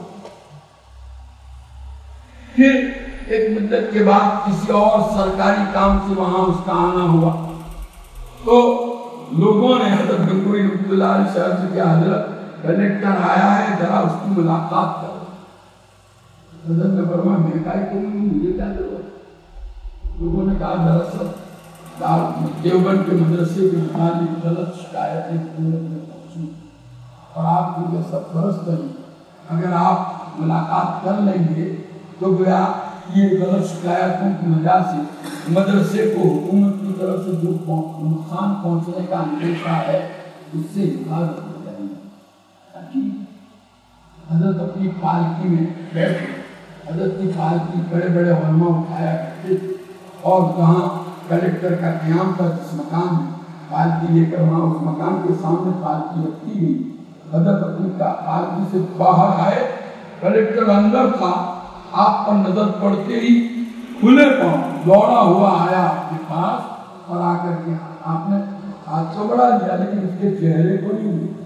پھر ایک مدت کے بعد کسی اور سرکاری کام سے وہاں اس کا آنا ہوا، تو لوگوں نے حضرت گنگوئی رحمۃ اللہ علیہ سے عرض کیا حضرت کلیکٹر آیا ہے، ذرا اس کی ملاقات کرو۔ حضرت نے فرمایا میں کہا کہ مجھے کیا ضرورت؟ لوگوں نے کہا دراصل دیوبند کے مدرسے کے متعلق غلط شکایتیں حکومت میں پہنچی اور آپ کو یہ سب درست نہیں، اگر آپ ملاقات کر لیں گے تو گویا یہ غلط شکایتوں کی وجہ سے مدرسے کو حکومت کی طرف سے جو نقصان پہنچنے کا اندیشہ ہے اس سے حفاظت ہو جائے گی۔ حضرت اپنی پالکی میں بیٹھے، حضرت کی پالکی بڑے بڑے علماء اٹھایا کرتے اور جہاں کلیکٹر کا قیام تھا جس مقام میں پالکی لے کر وہاں اس مقام کے سامنے پالکی رکھی گئی۔ حضرت اپنی پالکی سے باہر آئے، کلیکٹر اندر تھا، آپ پر نظر پڑتے ہی کھلے پاؤں دوڑا ہوا آیا آپ کے پاس اور آ کر کے آپ نے ہاتھ تو بڑھا دیا لیکن اس کے چہرے کو نہیں دیا،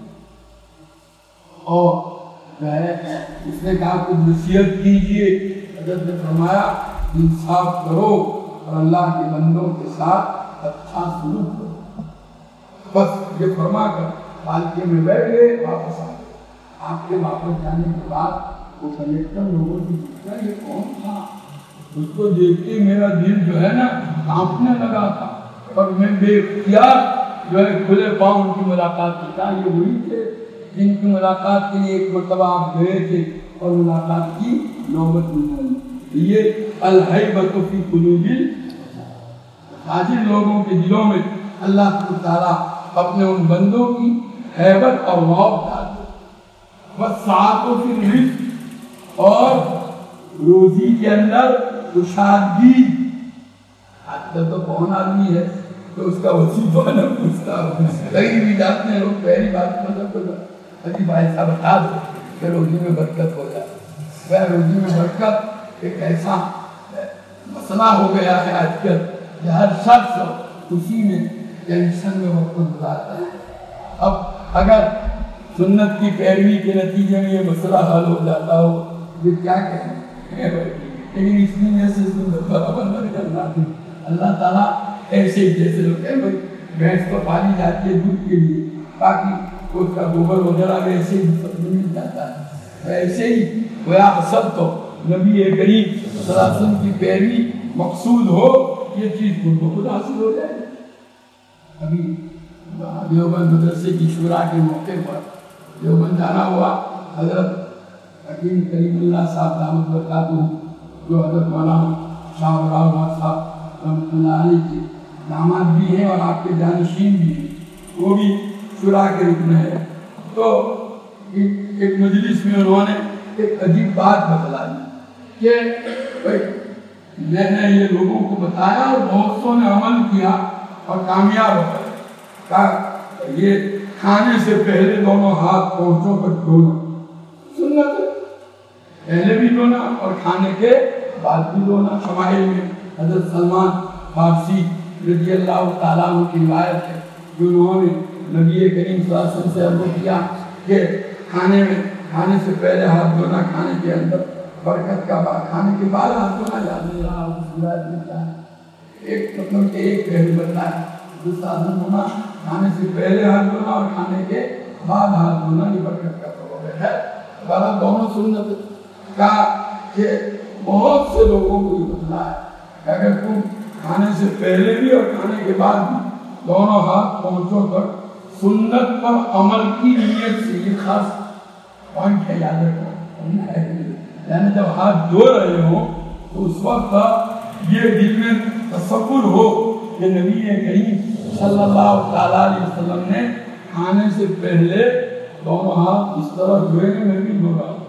اور جو ہے اس نے کہا کچھ نصیحت کیجیے۔ حضرت نے فرمایا انصاف کرو اور اللہ کے بندوں کے ساتھ اچھا سلوک کرو۔ بس یہ فرما کر پالکی میں بیٹھ گئے، واپس آ گئے۔ آپ کے واپس جانے کے بعد وہ کلیکٹر لوگوں کی پوچھا یہ کون تھا؟ اس کو دیکھ کے میرا دل جو ہے نا کانپنے لگا تھا، اور میں بے اختیار جو ہے کھلے پاؤں ان کی ملاقات کی۔ کہا یہ وہی تھے جن کی ملاقات کے لیے ایک مرتبہ آپ گئے تھے اور ملاقات کی نوبت نہیں آئی۔ یہ الہیبۃ فی قلوب حاضر لوگوں کے دلوں میں اللہ تعالیٰ اپنے ان بندوں کی ہیبت اور رعب ڈال دے۔ والسعۃ فی الرزق، اور روزی کے اندر کشادگی۔ آج کل تو کون آدمی ہے تو اس کا وظیفہ نہ پوچھتا، کہیں بھی جاتے ہیں لوگ پہلی بات مطلب حجی بھائی صاحب بتا دو کہ روزی میں برکت ہو جائے۔ وہ روزی میں برکت ایک ایسا مسئلہ ہو گیا ہے آج کل کہ ہر شخص اسی میں ٹینشن میں وقت گزارتا ہے۔ اب اگر سنت کی پیروی کے نتیجے میں یہ مسئلہ حل ہو جاتا ہو یہ کیا کہیں، لیکن اس لیے سے سنت برابر نہ کرنا تھی۔ اللہ تعالیٰ ایسے ہی جیسے لوگ ہیں بھائی بھینس کو پالی جاتی ہے دودھ کے لیے، باقی اس کا گوبر وغیرہ ویسے ہی سب مل جاتا ہے، ایسے ہی وہ اصل تو نبی کریم صلی اللہ علیہ وسلم کی پیروی مقصود ہو یہ چیز خود بخود حاصل ہو جائے۔ ابھی دیوبند مدرسے کی شورا کے موقع پر دیوبند جانا ہوا، حضرت حکیم کریم اللہ صاحب دامت برکاتہ جو حضرت مولانا شاہ راؤ صاحب رحمۃ اللہ علیہ کے داماد بھی ہیں اور آپ کے جانشین بھی ہیں، وہ بھی شورا کے رکن ہے. تو ایک مجلس میں انہوں نے ایک عجیب بات بتلائی کہ بھائی میں نے یہ لوگوں کو بتایا اور بہت سو نے عمل کیا اور کامیاب ہو گئے. کہا یہ کھانے سے پہلے دونوں ہاتھ پہنچوں پر دھونا سنت ہے، پہلے بھی دھونا اور کھانے کے بعد بھی دھونا. شمائل میں حضرت سلمان فارسی رضی اللہ تعالیٰ عنہ کی روایت ہے جو انہوں نے نبی کریم صلی اللہ علیہ وسلم سے عرض کیا کہ کھانے میں کھانے سے پہلے ہاتھ دھونا، کھانے کے اندر برکت کا بعد، کھانے کے بعد ہاتھ دھونا. یاد نہیں رہا اس روایت میں کیا ہے، ایک مطلب کہ ایک پہلو بتایا دوسرا دھونا، کھانے سے پہلے ہاتھ دھونا اور کھانے کے بعد ہاتھ دھونا، یہ برکت کا سبب ہے. بارہ دونوں سنت کا کہ بہت سے لوگوں کو یہ بتلا ہے کہ اگر تم کھانے سے پہلے بھی اور کھانے کے بعد بھی دونوں ہاتھ پہنچوں پر سنت پر عمل کی نیت سے، یہ خاص پوائنٹ ہے، یاد رکھو. یعنی جب ہاتھ دھو رہے ہو تو اس وقت یہ دل میں تصور ہو کہ نبی کریم صلی اللہ تعالیٰ علیہ وسلم نے کھانے سے پہلے دونوں ہاتھ اس طرح دھوئے کہ میں بھی دھو رہا ہوں.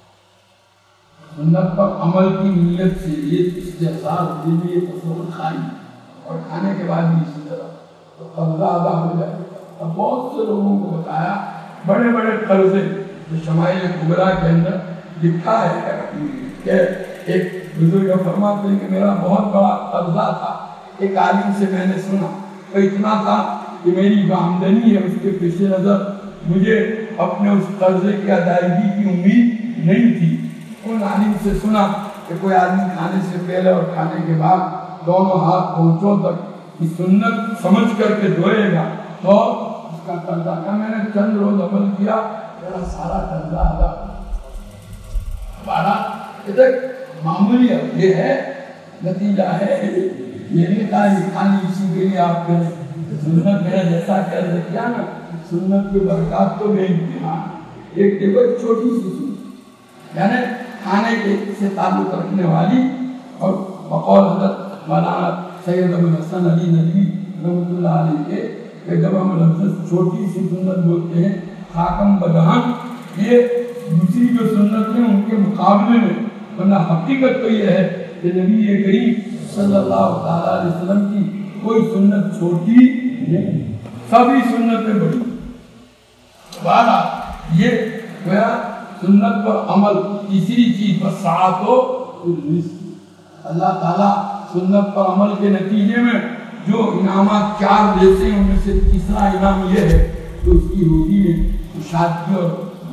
سنت پر عمل کی نیت سے یہ استحصال دل میں یہ تصور کھائی اور کھانے کے بعد بھی اسی طرح تو قرضہ ادا ہو جائے. اب بہت سے لوگوں کو بتایا بڑے بڑے قرضے جو شمائل کبریٰ کے اندر لکھا ہے کہ ایک بزرگ فرماتے ہیں کہ میرا بہت بڑا قرضہ تھا، ایک عالم سے میں نے سنا تو اتنا تھا کہ میری جو آمدنی ہے اس کے پیش نظر مجھے اپنے اس قرضے کی ادائیگی کی امید نہیں تھی. ان عالم سے سنا کہ کوئی آدمی کھانے سے پہلے اور کھانے کے بعد دونوں ہاتھ پہنچوں تک یہ سنت سمجھ کر کے دھوئے گا تو اس کا قرضہ کا میں نے چند روز عمل کیا، میرا سارا قرضہ ادا. بارہ ادھر معمولی یہ ہے، نتیجہ ہے یہ نہیں کہا یہ خالی اسی کے لیے آپ کریں. سنت میں جیسا قرض کیا نا، سنت کی برکات تو بے امتحان. ایک دیکھو چھوٹی سی سنت یعنی کھانے کے سے تعلق رکھنے والی اور بقول حضرت مولانا سید ابو الحسن علی ندوی رحمۃ اللہ علیہ کے کہ جب ہم لفظ چھوٹی سی سنت بولتے ہیں خاکم بدہن، یہ دوسری جو سنت ہیں ان کے مقابلے میں، ورنہ حقیقت تو یہ ہے کہ نبی کریم صلی اللہ تعالیٰ علیہ وسلم کی کوئی سنت چھوٹی نہیں، سبھی سنتیں بڑی. بارہ یہ گویا سنت پر عمل تیسری چیز پر ساعت و رزق. اللہ تعالیٰ سنت پر عمل کے نتیجے میں جو انعامات چار دیتے ہیں ان میں سے تیسرا انعام یہ ہے کہ اس کی روزی میں شادی اور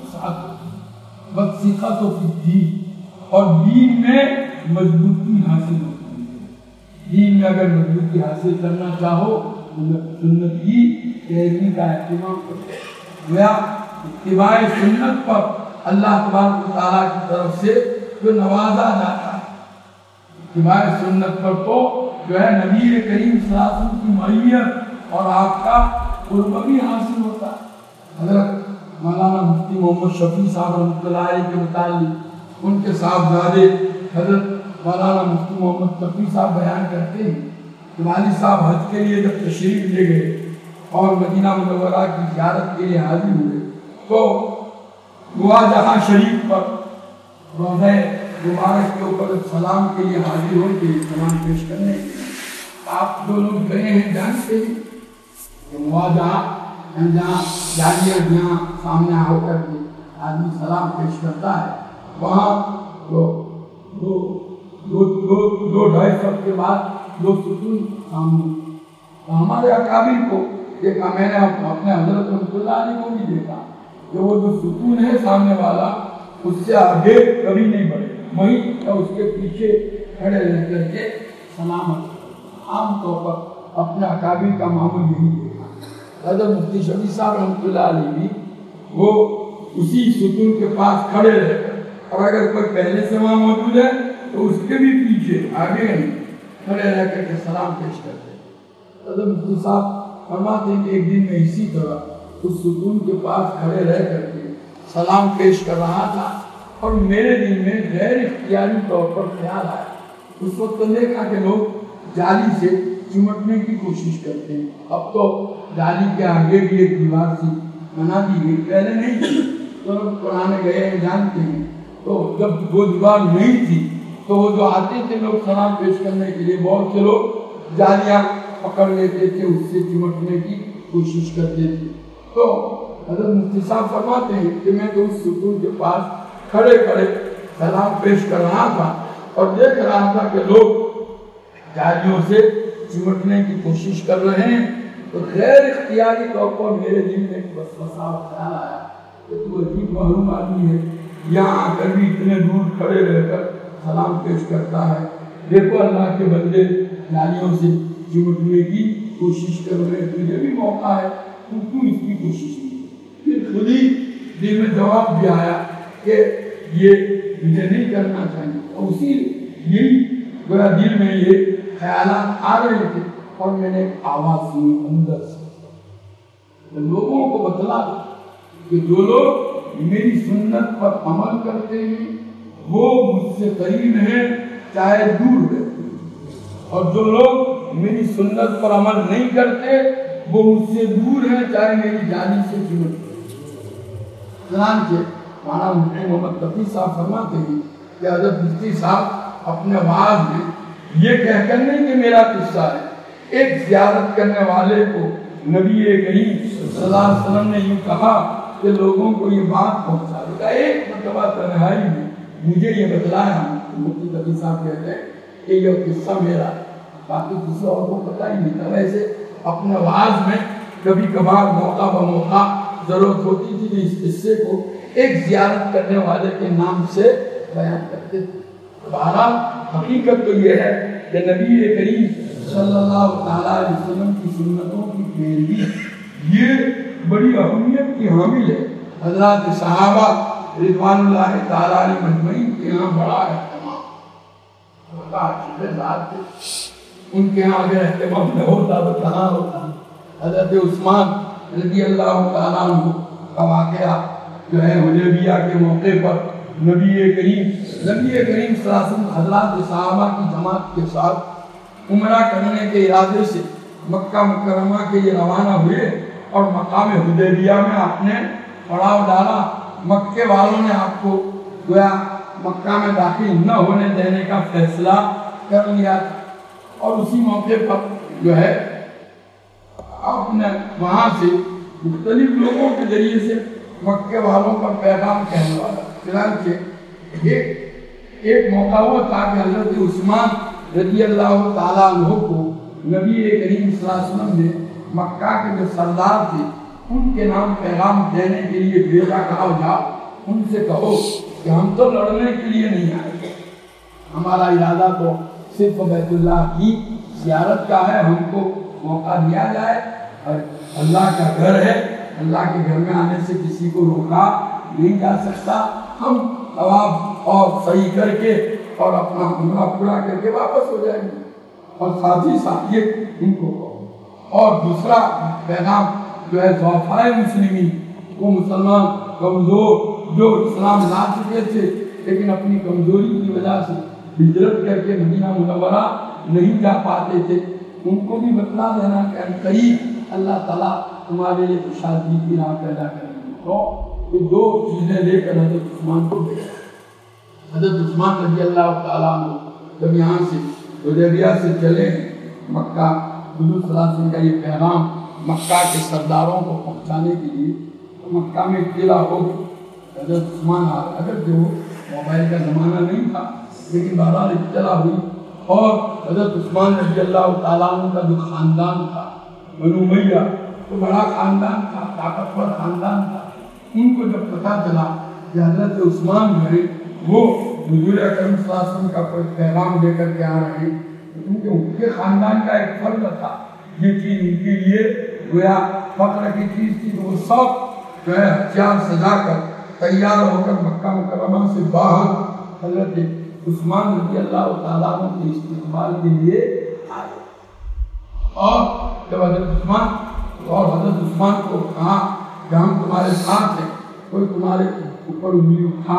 وسیقت و دین اور دین میں مضبوطی حاصل ہوتی ہے. دین میں اگر مضبوطی حاصل کرنا چاہو سنت کی پیروی کا اہتمام کرو. گویا اتباع سنت پر اللہ تبارک و تعالیٰ کی طرف سے جو نوازا جاتا ہے، اتباع سنت پر تو جو ہے نبی کریم صلی اللہ علیہ وسلم کی معیت اور آپ کا قرب بھی حاصل ہوتا ہے. حضرت مولانا مفتی محمد شفیع صاحب رحمۃ اللہ علیہ کے متعلق ان کے صاحبزادے حضرت مولانا مفتی محمد شفیع صاحب بیان کرتے ہیں کہ والد صاحب حج کے لیے جب تشریف لے گئے اور مدینہ منورہ کی زیارت کے لیے حاضر ہوئے تو دعا جہاں شریف پر روضہ مبارک کے اوپر سلام کے لیے حاضر ہو کے سلام پیش کرنے کے لیے آپ جو لوگ گئے ہیں جانتے ہیں کہ مواجہہ جہاں جالیہ جہاں سامنے ہو کر کے آدمی سلام پیش کرتا ہے وہاں دو دو دو دو دو ڈھائی سب کے بعد دو ستون سامنے. تو ہمارے اکابر کو دیکھا، میں نے اپنے حضرت رحمۃ اللہ علیہ کو بھی دیکھا کہ وہ جو ستون ہے سامنے والا اس سے آگے کبھی نہیں بڑھے، وہیں یا اس کے پیچھے کھڑے رہ کر کے سلامت. عام طور پر اپنے اکابر کا معمول یہی دیکھا. حضرت مفتی شفیع صاحب رحمۃ اللہ علیہ بھی وہ اسی ستون کے پاس کھڑے رہے اور اگر کوئی پہلے سے وہاں موجود ہے تو اس کے بھی پیچھے آگے نہیں کھڑے رہ کر کے سلام پیش کرتے. حضرت مفتی صاحب فرماتے ہیں کہ ایک دن میں اسی طرح اس ستون کے پاس کھڑے رہ کر کے سلام پیش کر رہا تھا اور میرے دل میں غیر اختیاری طور پر خیال آیا. اس وقت دیکھا کہ لوگ جالی سے چمٹنے کی کوشش کرتے ہیں. اب تو جالی کے آگے بھی ایک دیوار سی بنا دی گئی, پہلے نہیں تھی. تو لوگ پرانے گئے ہیں جانتے ہیں. تو جب وہ دیوار نہیں تھی تو وہ جو آتے تھے لوگ سلام پیش کرنے کے لیے, بہت سے لوگ جالیاں پکڑ لیتے تھے, اس سے چمٹنے کی کوشش کرتے تھے. تو حضرت مفتی صاحب فرماتے ہیں کہ میں تو اس ستون کے پاس کھڑے کھڑے سلام پیش کر رہا تھا اور دیکھ رہا تھا کہ لوگ جالیوں سے چمٹنے کی کوشش کر رہے ہیں. تو غیر اختیاری طور پر میرے دل میں ایک وسوسہ خیال آیا کہ تو عجیب محروم آدمی ہے, یہاں آ کر بھی اتنے دور کھڑے رہ کر سلام پیش کرتا ہے. دیکھو اللہ کے بندے جالیوں سے چمٹنے کی کوشش کر رہے ہیں, تجھے بھی موقع ہے, تو کیوں اس کی کوشش کی؟ پھر خود ہی دل میں جواب بھی آیا کہ یہ مجھے نہیں کرنا چاہیے. اور اسی یہی میرا دل میں یہ خیالات آ رہے تھے اور میں نے ایک آواز سنی اندر سے, لوگوں کو بتلا کہ جو لوگ میری سنت پر عمل کرتے ہیں وہ مجھ سے قریب ہیں چاہے دور رہتے ہیں, اور جو لوگ میری سنت پر عمل نہیں کرتے وہ مجھ سے دور ہیں چاہے میری جانی سے چمٹتے ہیں. چنانچہ مولانا مفتی محمد تقی صاحب فرماتے ہیں کہ حضرت مفتی صاحب اپنے وعظ میں یہ کہہ کر نہیں کہ میرا قصہ ہے, ایک زیارت کرنے والے کو نبی کریم صلی اللہ علیہ وسلم نے یوں کہا کہ لوگوں کو یہ بات پہنچا دے. ایک مرتبہ تنہائی میں مجھے یہ بتلایا, مفتی تقی صاحب کہتے ہیں کہ یہ قصہ میرا, باقی کسی اور کو پتہ ہی نہیں تھا. ویسے اپنے وعظ میں کبھی کبھار موقع بموقع ضرورت ہوتی تھی کہ اس قصے کو ایک زیارت کرنے والے کے نام سے بیان کرتے تھے. بہرحال حقیقت تو یہ ہے کہ نبی کریم صلی اللہ علیہ وسلم کی سنتوں کی پیروی یہ بڑی اہمیت کی حامل ہے. حضرات صحابہ رضوان اللہ تعالیٰ علیہ مجمعین کے یہاں بڑا اہتمام ہوتا, اچھے ذات تھے, ان کے یہاں اگر اہتمام نہ ہوتا تو کہاں ہوتا. حضرت عثمان رضی اللہ تعالیٰ عنہ کا واقعہ جو ہے حدیبیہ کے موقع پر نبی کریم نبی کریم صلی اللہ علیہ وسلم حضرات صحابہ کی جماعت کے ساتھ عمرہ کرنے کے ارادے سے مکہ مکرمہ کے لیے روانہ ہوئے اور مقام حدیبیہ میں آپ نے پڑاؤ ڈالا. مکے والوں نے آپ کو گویا مکہ میں داخل نہ ہونے دینے کا فیصلہ کر لیا تھا, اور اسی موقع پر جو ہے آپ نے وہاں سے مختلف لوگوں کے ذریعے سے مکے والوں کا پیغام کہنے والا. چنانچہ ایک ایک موقع ہوا تھا کہ حضرت عثمان رضی اللہ تعالیٰ عنہ کو نبی کریم صلی اللہ علیہ وسلم نے مکہ کے جو سردار تھے ان کے نام پیغام دینے کے لیے بھیجا. کہا جاؤ ان سے کہو کہ ہم تو لڑنے کے لیے نہیں آئے, ہمارا ارادہ تو صرف بیت اللہ کی زیارت کا ہے, ہم کو موقع دیا جائے, اور اللہ کا گھر ہے, اللہ کے گھر میں آنے سے کسی کو روکا نہیں جا سکتا. ہم طواف اور صحیح کر کے اور اپنا عمرہ پورا کر کے واپس ہو جائیں گے, اور ساتھ ہی ساتھ یہ ان کو کہو. اور دوسرا پیغام جو ہے ضعفائے مسلمین, وہ مسلمان کمزور جو اسلام لا چکے تھے لیکن اپنی کمزوری کی وجہ سے ہجرت کر کے مدینہ منورہ نہیں جا پاتے تھے, ان کو بھی بتلا دینا کہ قریب اللہ تعالیٰ تمہارے لیے خوشحالی کی راہ پیدا کریں گے. تو یہ دو چیزیں لے کر حضرت عثمان کو بھیجا. حضرت عثمان رضی اللہ تعالیٰ عنہ جب یہاں سے حدیبیہ سے چلے مکہ, حضور صلی اللہ علیہ وسلم کا یہ پیغام مکہ کے سرداروں کو پہنچانے کے لیے مکہ میں اطلاع ہو گئی. حضرت عثمان اگر جو موبائل کا زمانہ نہیں تھا لیکن بہرحال اطلاع ہوئی, اور حضرت عثمان رضی اللہ تعالیٰ عنہ کا جو خاندان تھا بنو امیہ, تو بڑا خاندان تھا, طاقتور خاندان تھا. ان کو جب پتہ چلا کہ حضرت عثمان جو ہے وہ حضور اکرم صلی اللہ علیہ وسلم کا کوئی پیغام لے کر کے آ رہے ہیں, کیونکہ ان کے خاندان کا ایک فرض تھا, یہ چیز ان کے لیے گویا فخر کی چیز تھی. تو وہ سب جو ہے ہتھیار سجا کر تیار ہو کر مکہ مکرمہ سے باہر حضرت عثمان رضی اللہ تعالیٰ عنہ کے استقبال کے لیے آئے. اور جب حضرت عثمان اور حضرت عثمان کو کہا کہ ہم تمہارے ساتھ ہیں, کوئی تمہارے اوپر انگلی اٹھا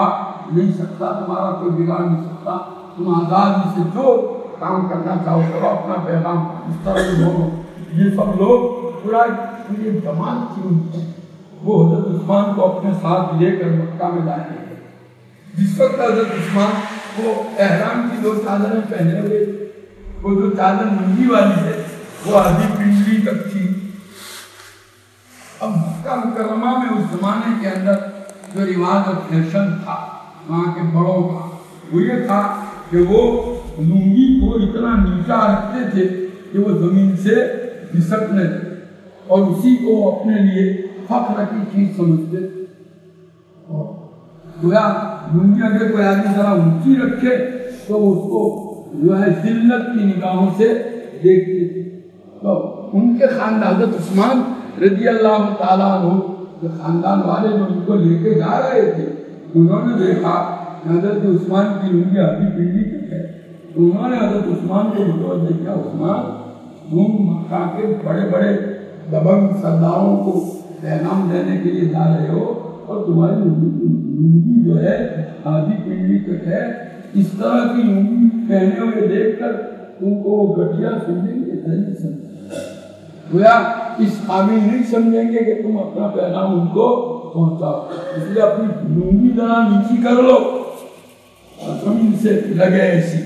نہیں سکتا، تمہارا کوئی بگاڑ نہیں سکتا، تم آزادی سے جو کام کرنا چاہو کرو، اپنا پیغام اس طرح سے بولو۔ یہ سب لوگ پورا یہ جماعت تھی ان کی، وہ حضرت عثمان کو اپنے ساتھ لے کر مکہ میں لائے گئے۔ جس وقت حضرت عثمان وہ احرام کی دو چادریں پہنے ہوئے، وہ جو چادر منگی والی ہے وہ آدھی پنڈلی تک تھی۔ اب مکہ مکرمہ میں اس زمانے کے اندر جو رواج اور فیشن تھا وہاں کے بڑوں کا، وہ یہ تھا کہ وہ لنگی کو اتنا نیچا رکھتے تھے کہ وہ زمین سے گھسٹنے تھے، اور اسی کو وہ اپنے لیے فخر کی چیز سمجھتے تھے۔ گویا لنگی اگر کوئی آدمی ذرا اونچی رکھے تو اس کو جو ہے ذلت کی نگاہوں سے دیکھتے تھے۔ تو ان کے خاندان حضرت عثمان رضی اللہ تعالیٰ عنہ جو خاندان والے جو ان کو لے کے جا رہے تھے، انہوں نے دیکھا کہ حضرت عثمان کی لنگی آدھی پنڈلی تک ہے۔ انہوں نے حضرت عثمان کو متوجہ کیا، عثمان تم مکہ کے بڑے بڑے دبنگ سرداروں کو پیغام دینے کے لیے جا رہے ہو اور تمہاری لنگی جو ہے آدھی پنڈلی تک ہے، اس طرح کی لنگی پہنے ہوئے دیکھ کر تم کو وہ گٹھیا سمجھیں گے، نہیں سمجھیں گے، گویا اس قابل نہیں سمجھیں گے کہ تم اپنا پیغام ان کو پہنچاؤ، اس لیے اپنی لنگی ذرا نیچی کر لو اور زمین سے لگے ایسی۔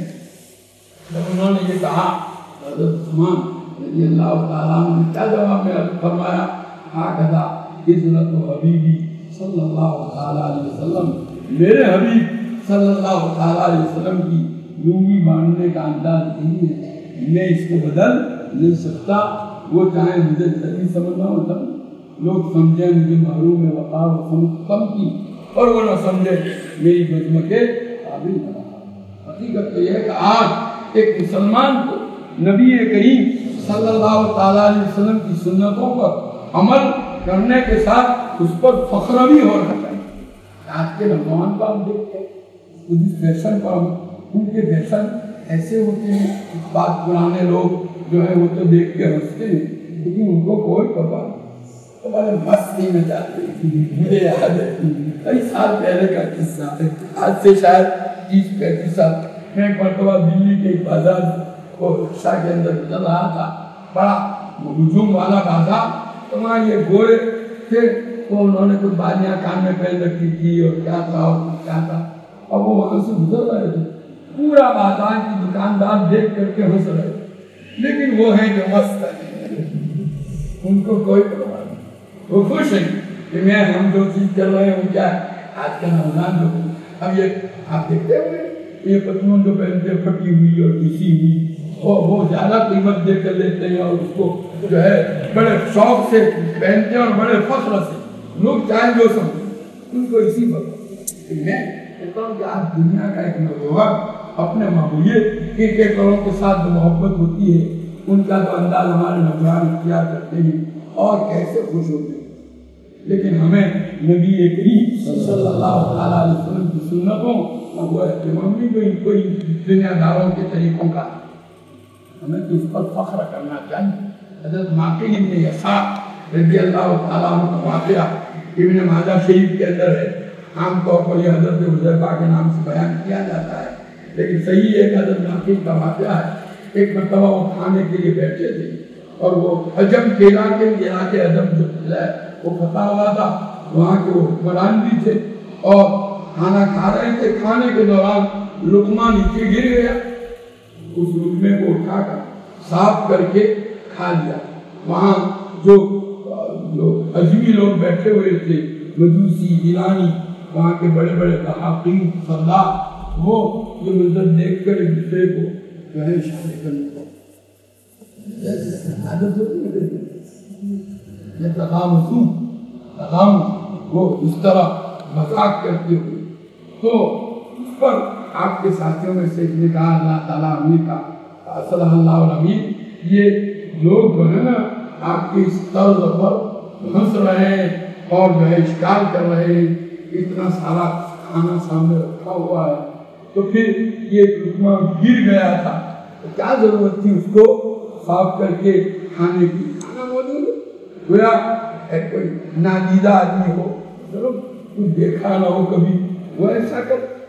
جب انہوں نے یہ کہا حضرت عثمان رضی اللہ تعالیٰ عنہ نے کیا جواب میں فرمایا، ہاکذا عزت و حبیبی صلی اللہ تعالیٰ علیہ وسلم، میرے حبیب صلی اللہ تعالیٰ علیہ وسلم کی لنگی باندھنے کا انداز یہی ہے، میں اس کو بدل نہیں سکتا، وہ چاہے مجھے جلدی سمجھنا ہو تب لوگ سمجھیں مجھے محروم وقار و کم کی، اور وہ نہ سمجھے میری بزم کے قابل نہ رہا۔ حقیقت تو یہ ہے کہ آج ایک مسلمان کو نبی کریم صلی اللہ تعالیٰ علیہ وسلم کی سنتوں پر عمل کرنے کے ساتھ اس پر فخر بھی ہونا چاہیے۔ آج کے نوجوان کو ہم دیکھتے ہیں اس فیشن پر، ان کے فیشن ایسے ہوتے ہیں، بات پرانے لوگ جو ہے وہ تو دیکھ کے ہنستے ہیں لیکن ان کو کوئی پرواہ نہیں، تو بڑے مستی میں جاتے ہیں۔ مجھے یاد ہے کئی سال پہلے کا قصہ ہے، آج سے شاید تیس پینتیس سال، میں ایک مرتبہ دلی کے ایک بازار کو رکشا کے اندر گزر رہا تھا، بڑا ہجوم والا بازار، تو وہاں یہ گورے تھے، تو انہوں نے کچھ بالیاں کان میں پہن رکھی تھی اور کیا تھا اور کیا تھا، اب وہ وہاں سے گزر رہے تھے، پورا بازار کی دکاندار دیکھ کر کے ہنس رہے تھے، لیکن وہ ہیں جو مست ہیں، ان کو کوئی پرواہ نہیں، وہ خوش ہیں کہ میں ہم جو چیز کر رہے ہیں کیا ہے۔ آج کا نوجوان جو اب یہ آپ دیکھتے ہوئے یہ پتلون جو پہنتے پھٹی ہوئی اور کسی ہوئی، اور وہ زیادہ قیمت دے کر لیتے ہیں اور اس کو جو ہے بڑے شوق سے پہنتے ہیں اور بڑے فخر سے، لوگ چاہیں جو سمجھیں ان کو اسی وقت۔ میں کہتا ہوں کہ آج دنیا کا ایک نوجوان اپنے ماحولیت کرکٹروں کے ساتھ جو محبت ہوتی ہے ان کا تو انداز ہمارے نوجوان اختیار کرتے ہیں اور کیسے خوش ہوتے ہیں، لیکن ہمیں نبی کریم صلی اللہ علیہ وسلم کی سنتوں اور وہ اہتمام بھی جو ان کو دنیا داروں کے طریقوں کا، ہمیں تو اس پر فخر کرنا چاہیے۔ حضرت معقل ابن یسار رضی اللہ تعالیٰ عنہ کا واقعہ ابن ماجہ شریف کے اندر ہے، عام طور پر یہ حضرت حذیفہ کے نام سے بیان کیا جاتا ہے، لیکن صحیح ہے کہ حضرت معقل کا واقعہ ہے۔ ایک مرتبہ وہ کھانے کے لیے بیٹھے تھے اور وہ عجم کے علاقے علاقے عجم جو ہے وہ فتح ہوا تھا، وہاں کے وہ حکمران بھی تھے اور کھانا کھا رہے تھے، کھانے کے دوران لقمہ نیچے گر گیا، اس لقمے کو اٹھا کر صاف کر کے کھا لیا۔ وہاں جو لوگ عجمی لوگ بیٹھے ہوئے تھے، مجوسی، ایرانی، وہاں کے بڑے بڑے محققین سردار، وہ یہ منظر دیکھ کر ایک دوسرے کو جو ہے اشارے کرنے کو عادت ہوتی ہے، یہ تغام سوں تغام وہ اس طرح مذاق کرتے ہوئے، تو اس پر آپ کے ساتھیوں میں سے ایک نے کہا اللہ تعالیٰ امیر کا صلی اللہ علیہ، یہ لوگ جو ہے نا آپ کی اس طرز پر ہنس رہے ہیں اور جو ہے اشکال کر رہے ہیں، اتنا سارا کھانا سامنے رکھا ہوا ہے تو پھر یہ لقمہ گر گیا تھا تو کیا ضرورت تھی اس کو صاف کر کے کھانے کی، کھانا موجود ہے، گویا کوئی نادیدہ آدمی ہو، چلو کچھ دیکھا نہ ہو کبھی، وہ ایسا کر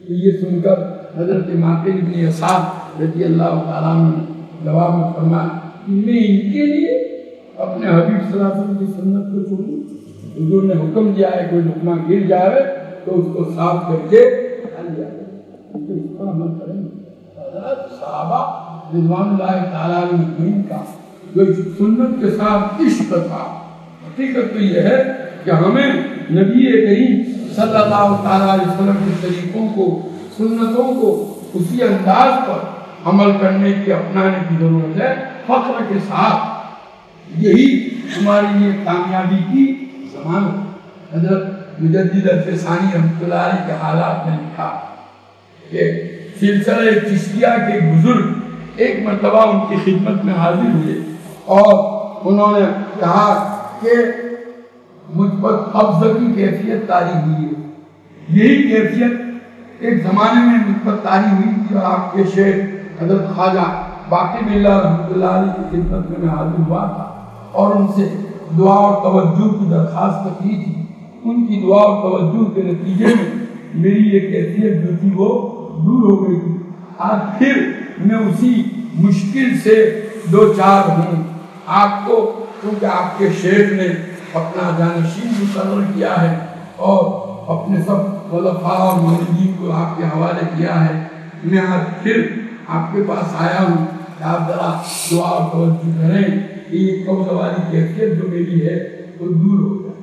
تو یہ سن کر حضرت معقل ابن اسعد رضی اللہ تعالیٰ عنہ جواب میں فرمایا میں ان کے لیے اپنے حبیب صلی اللہ علیہ وسلم کی سنت کو چھوڑوں؟ حضور نے حکم دیا ہے کوئی لقمہ گر جائے تو اس کو صاف کر کے کھا لیا تو اس پر عمل کریں گے۔ حضرت صحابہ رضوان اللہ تعالیٰ علیہ مجمعین کا جو سنت کے ساتھ عشق تھا، حقیقت تو یہ ہے کہ ہمیں نبی کریم صلی اللہ تعالیٰ علیہ وسلم کے طریقوں کو، سنتوں کو اسی انداز پر عمل کرنے کی، اپنانے کی ضرورت ہے، فخر کے ساتھ۔ یہی ہمارے لیے کامیابی کی ضمانت۔ حضرت مجدد الفسانی رحمۃ اللہ علیہ کے حالات میں لکھا کہ سلسلہ چشتیہ کے بزرگ ایک مرتبہ ان کی خدمت میں حاضر ہوئے اور انہوں نے کہا کہ مجھ پر قبض کی کیفیت طاری ہوئی ہے۔ یہی کیفیت ایک زمانے میں مجھ پر طاری ہوئی تھی اور آپ کے شیخ حضرت خواجہ باقی باللہ رحمۃ اللہ علیہ کی خدمت میں میں حاضر ہوا تھا اور ان سے دعا اور توجہ کی درخواست کی تھی۔ ان کی دعا اور توجہ کے نتیجے میں میری یہ کیفیت جو تھی وہ دور ہو گئی تھی۔ آج پھر میں اسی مشکل سے دو چار ہوں۔ آپ کو کیونکہ آپ کے شیخ نے اپنا جانشین مقرر کیا ہے اور اپنے سب خلفاء اور موردین کو آپ کے حوالے کیا ہے، میں آج پھر آپ کے پاس آیا ہوں کہ آپ ذرا دعا اور توجہ کریں کہ یہ قبض والی کیفیت جو میری ہے وہ دور ہو جائے۔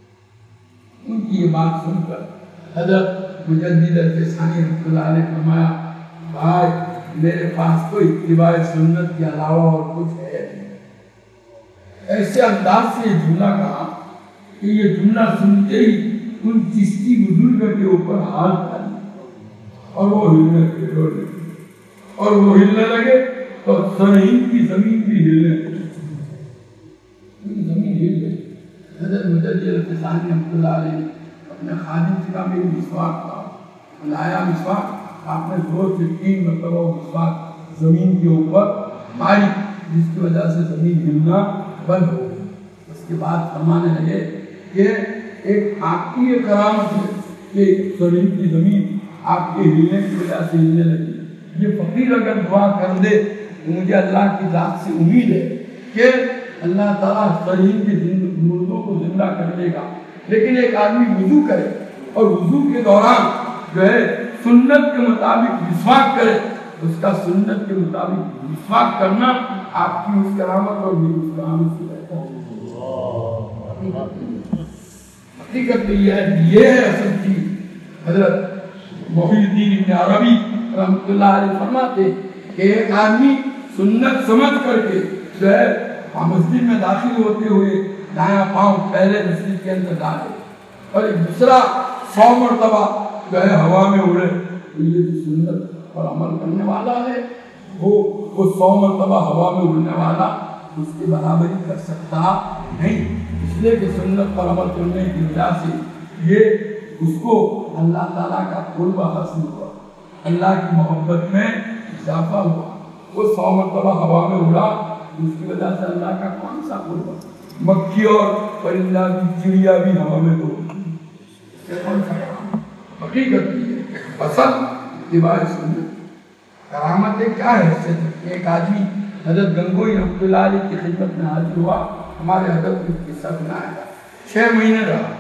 ان کی یہ بات سن کر حضرت مجدد الفسانی رحمۃ اللہ علیہ نے فرمایا بھائی میرے پاس تو اتباع سنت کے علاوہ اور کچھ ہے نہیں۔ ایسے انداز سے یہ جملہ کہا کہ یہ جملہ سنتے ہی ان چشتی بزرگ کے اوپر ہاتھ ڈالی اور وہ ہلنے لگے اور وہ ہلنے لگے تو سرہند کی زمین بھی ہلنے لگی، زمین ہل گئی۔ حضرت مجدد الفسانی رحمۃ اللہ علیہ نے اپنے خادم سے کہا میری مسواک کا لایا مسواک، آپ نے زور سے تین مرتبہ مسواک زمین کے اوپر ماری جس کی وجہ سے زمین ہلنا بند ہو گئی۔ اس کے بعد فرمانے لگے کہ ایک آپ کی یہ کرامت ہے کہ سرہند کی زمین آپ کے ہلنے کی وجہ سے ہلنے لگی۔ یہ فقیر اگر دعا کر دے تو مجھے اللہ کی ذات سے امید ہے کہ اللہ تعالیٰ سرہند کے مردوں کو زندہ کر دے گا، لیکن ایک آدمی وضو کرے اور وضو کے دوران جو ہے سنت کے مطابق مسواک کرے، اس کا سنت کے مطابق مسواک کرنا آپ کی اس کرامت اور میری اس کرامت سے بہتر ہے۔ حقیقت تو یہ ہے، یہ ہے اصل چیز۔ حضرت محی الدین ابن عربی رحمۃ اللہ علیہ فرماتے کہ ایک آدمی سنت سمجھ کر کے جو ہے مسجد میں داخل ہوتے ہوئے دایاں پاؤں پہلے مسجد کے اندر ڈالے اور ایک دوسرا سو مرتبہ جو ہے ہوا میں اڑے، تو یہ جو سنت پر عمل کرنے والا ہے وہ وہ سو مرتبہ ہوا میں اڑنے والا اس کی برابری کر سکتا نہیں، اس لیے کہ سنت پر عمل کرنے کی وجہ سے یہ اس کو اللہ تعالیٰ کا قرب حاصل ہوا، اللہ کی محبت میں اضافہ ہوا۔ وہ سو مرتبہ ہوا میں اڑا، اس کی وجہ سے اللہ کا کون سا قرب؟ مکھی اور پرندہ کی چڑیا بھی ہوا میں تو کون سا کام؟ حقیقت یہ ہے پسند اتباع سنت۔ کرامتیں کیا ہے؟ ایک آدمی حضرت گنگوئی رحمۃ اللہ علیہ کی خدمت میں حاضر ہوا، ہمارے حضرت نے قصہ سنایا تھا، چھ مہینے رہا،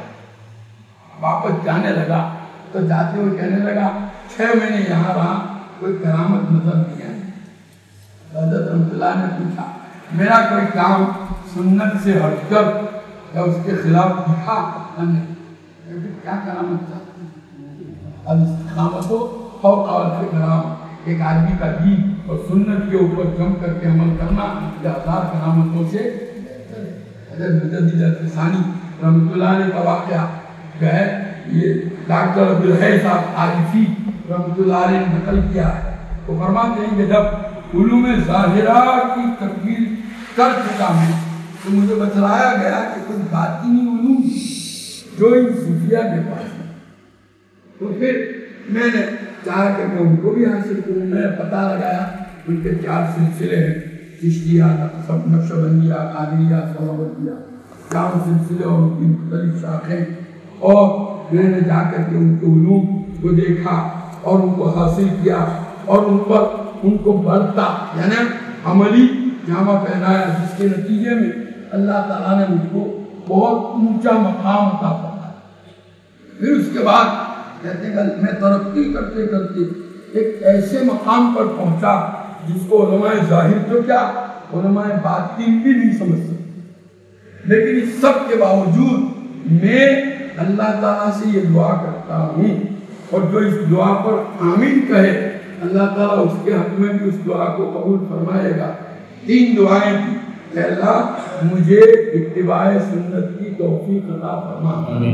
واپس جانے لگا تو جاتے ہوئے کہنے لگا چھ مہینے یہاں رہا کوئی کرامت نظر نہیں آئی۔ حضرت رحمۃ اللہ نے پوچھا میرا کوئی کام سنت سے ہٹ کر یا اس کے خلاف دکھا؟ نہیں۔ کیا کرامت چاہتے ہیں؟ اب استقامت ہو فوق الف کرامت، ایک آدمی کا دین اور سنت کے اوپر جم کر کے عمل کرنا یہ ہزار کرامتوں سے بہتر ہے۔ حضرت مجدد الفسانی رحمۃ اللہ علیہ کا واقعہ جو ہے یہ ڈاکٹر عبدالحی صاحب عارفی رحمۃ اللہ علیہ نے نقل کیا ہے۔ وہ فرماتے ہیں کہ جب علوم ظاہرہ کی تکمیل کر چکا ہوں تو مجھے بتلایا گیا کہ کچھ باطنی علوم جو ان صوفیہ کے پاس ہیں، تو پھر میں نے چاہا کہ میں ان کو بھی حاصل کروں۔ میں نے پتہ لگایا ان کے چار سلسلے ہیں، چشتیہ، نقشبندیہ، قادریہ، سہروردیہ، چار سلسلے اور ان کی مختلف شاخیں، اور میں نے جا کر کے ان کے علوم کو دیکھا اور ان کو حاصل کیا اور ان پر ان کو بڑھتا یعنی عملی جامہ پہنایا، جس کے نتیجے میں اللہ تعالیٰ نے مجھ کو بہت اونچا مقام عطا فرمایا۔ پھر اس کے بعد کہتے ہیں کہ میں ترقی کرتے کرتے ایک ایسے مقام پر پہنچا جس کو علماء ظاہر تو کیا علماء باطن بھی نہیں سمجھ سکتے، لیکن اس سب کے باوجود میں اللہ تعالیٰ سے یہ دعا کرتا ہوں، اور جو اس دعا پر آمین کہے اللہ تعالیٰ اس کے حق میں بھی اس دعا کو قبول فرمائے گا۔ تین دعائیں تھیں کہ اللہ مجھے اتباع سنت کی توفیق عطا فرما،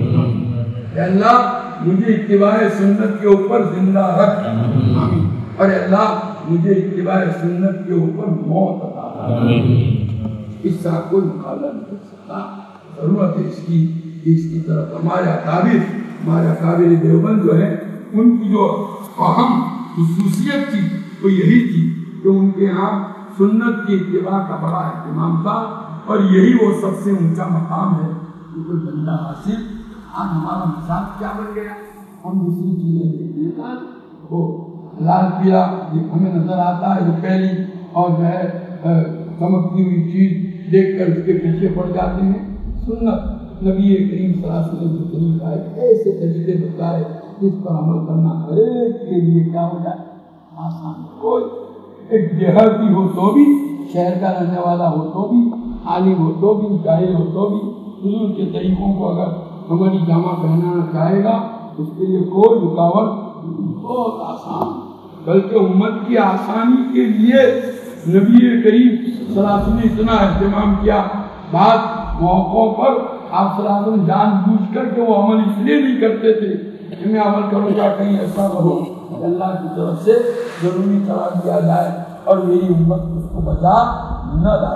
کہ اللہ مجھے اتباع سنت کے اوپر زندہ رکھ، آمین، اور اللہ مجھے اتباع سنت کے اوپر موت عطا فرما۔ اس سے کوئی مقابلہ نہیں کر سکتا، ضرورت ہے اس کی اس کی طرف ہمارے اکابر ہمارے اکابر دیوبند جو ہے ان کی جو اہم خصوصیت تھی وہ یہی تھی کہ ان کے یہاں سنت کی اتباع کا بڑا اہتمام تھا، اور یہی وہ سب سے اونچا مقام ہے کہ کوئی بندہ حاصل۔ آج ہمارا مزاج کیا بن گیا، ہم دوسری چیزیں دیکھنے کا وہ لال پیلا ہمیں نظر آتا ہے جو پہلی اور جو ہے چمکتی ہوئی چیز دیکھ کر اس کے پیچھے پڑ جاتے ہیں۔ سنت نبی کریم صلی اللہ علیہ وسلم کے طریقہ ہے، ایسے طریقے بتائے جس پر عمل کرنا ہر ایک کے لیے کیا ہو جائے آسان۔ کوئی ایک دیہاتی ہو تو بھی، شہر کا رہنے والا ہو تو بھی، عالم ہو تو بھی، جاہل ہو تو بھی، حضور کے طریقوں کو اگر عملی جامہ پہنانا چاہے گا اس کے لیے کوئی رکاوٹ بہت آسان، بلکہ امت کی آسانی کے لیے نبی کریم صلی اللہ علیہ وسلم نے اتنا اہتمام کیا۔ بعض موقعوں پر آپ صلی اللہ علیہ وسلم جان بوجھ کر کے وہ عمل اس لیے نہیں کرتے تھے کہ میں عمل کروں گا کہیں ایسا نہ ہو اللہ کی طرف سے ضروری قرار دیا جائے اور میری امت اس کو بچا نہ لا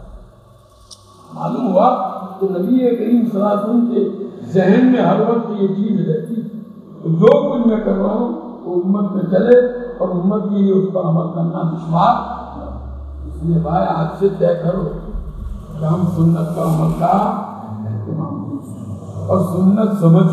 سکے۔ معلوم ہوا کہ نبی کریم صلی اللہ علیہ وسلم کے ذہن میں ہر وقت یہ چیز رہتی جو کچھ میں کر رہا ہوں وہ امت میں چلے اور امت کے لیے اس پر عمل کرنا دشوار۔ اس لیے بھائی آج سے طے کرو کہ ہم سنت کا عمل کا اہتمام اور سنت سمجھ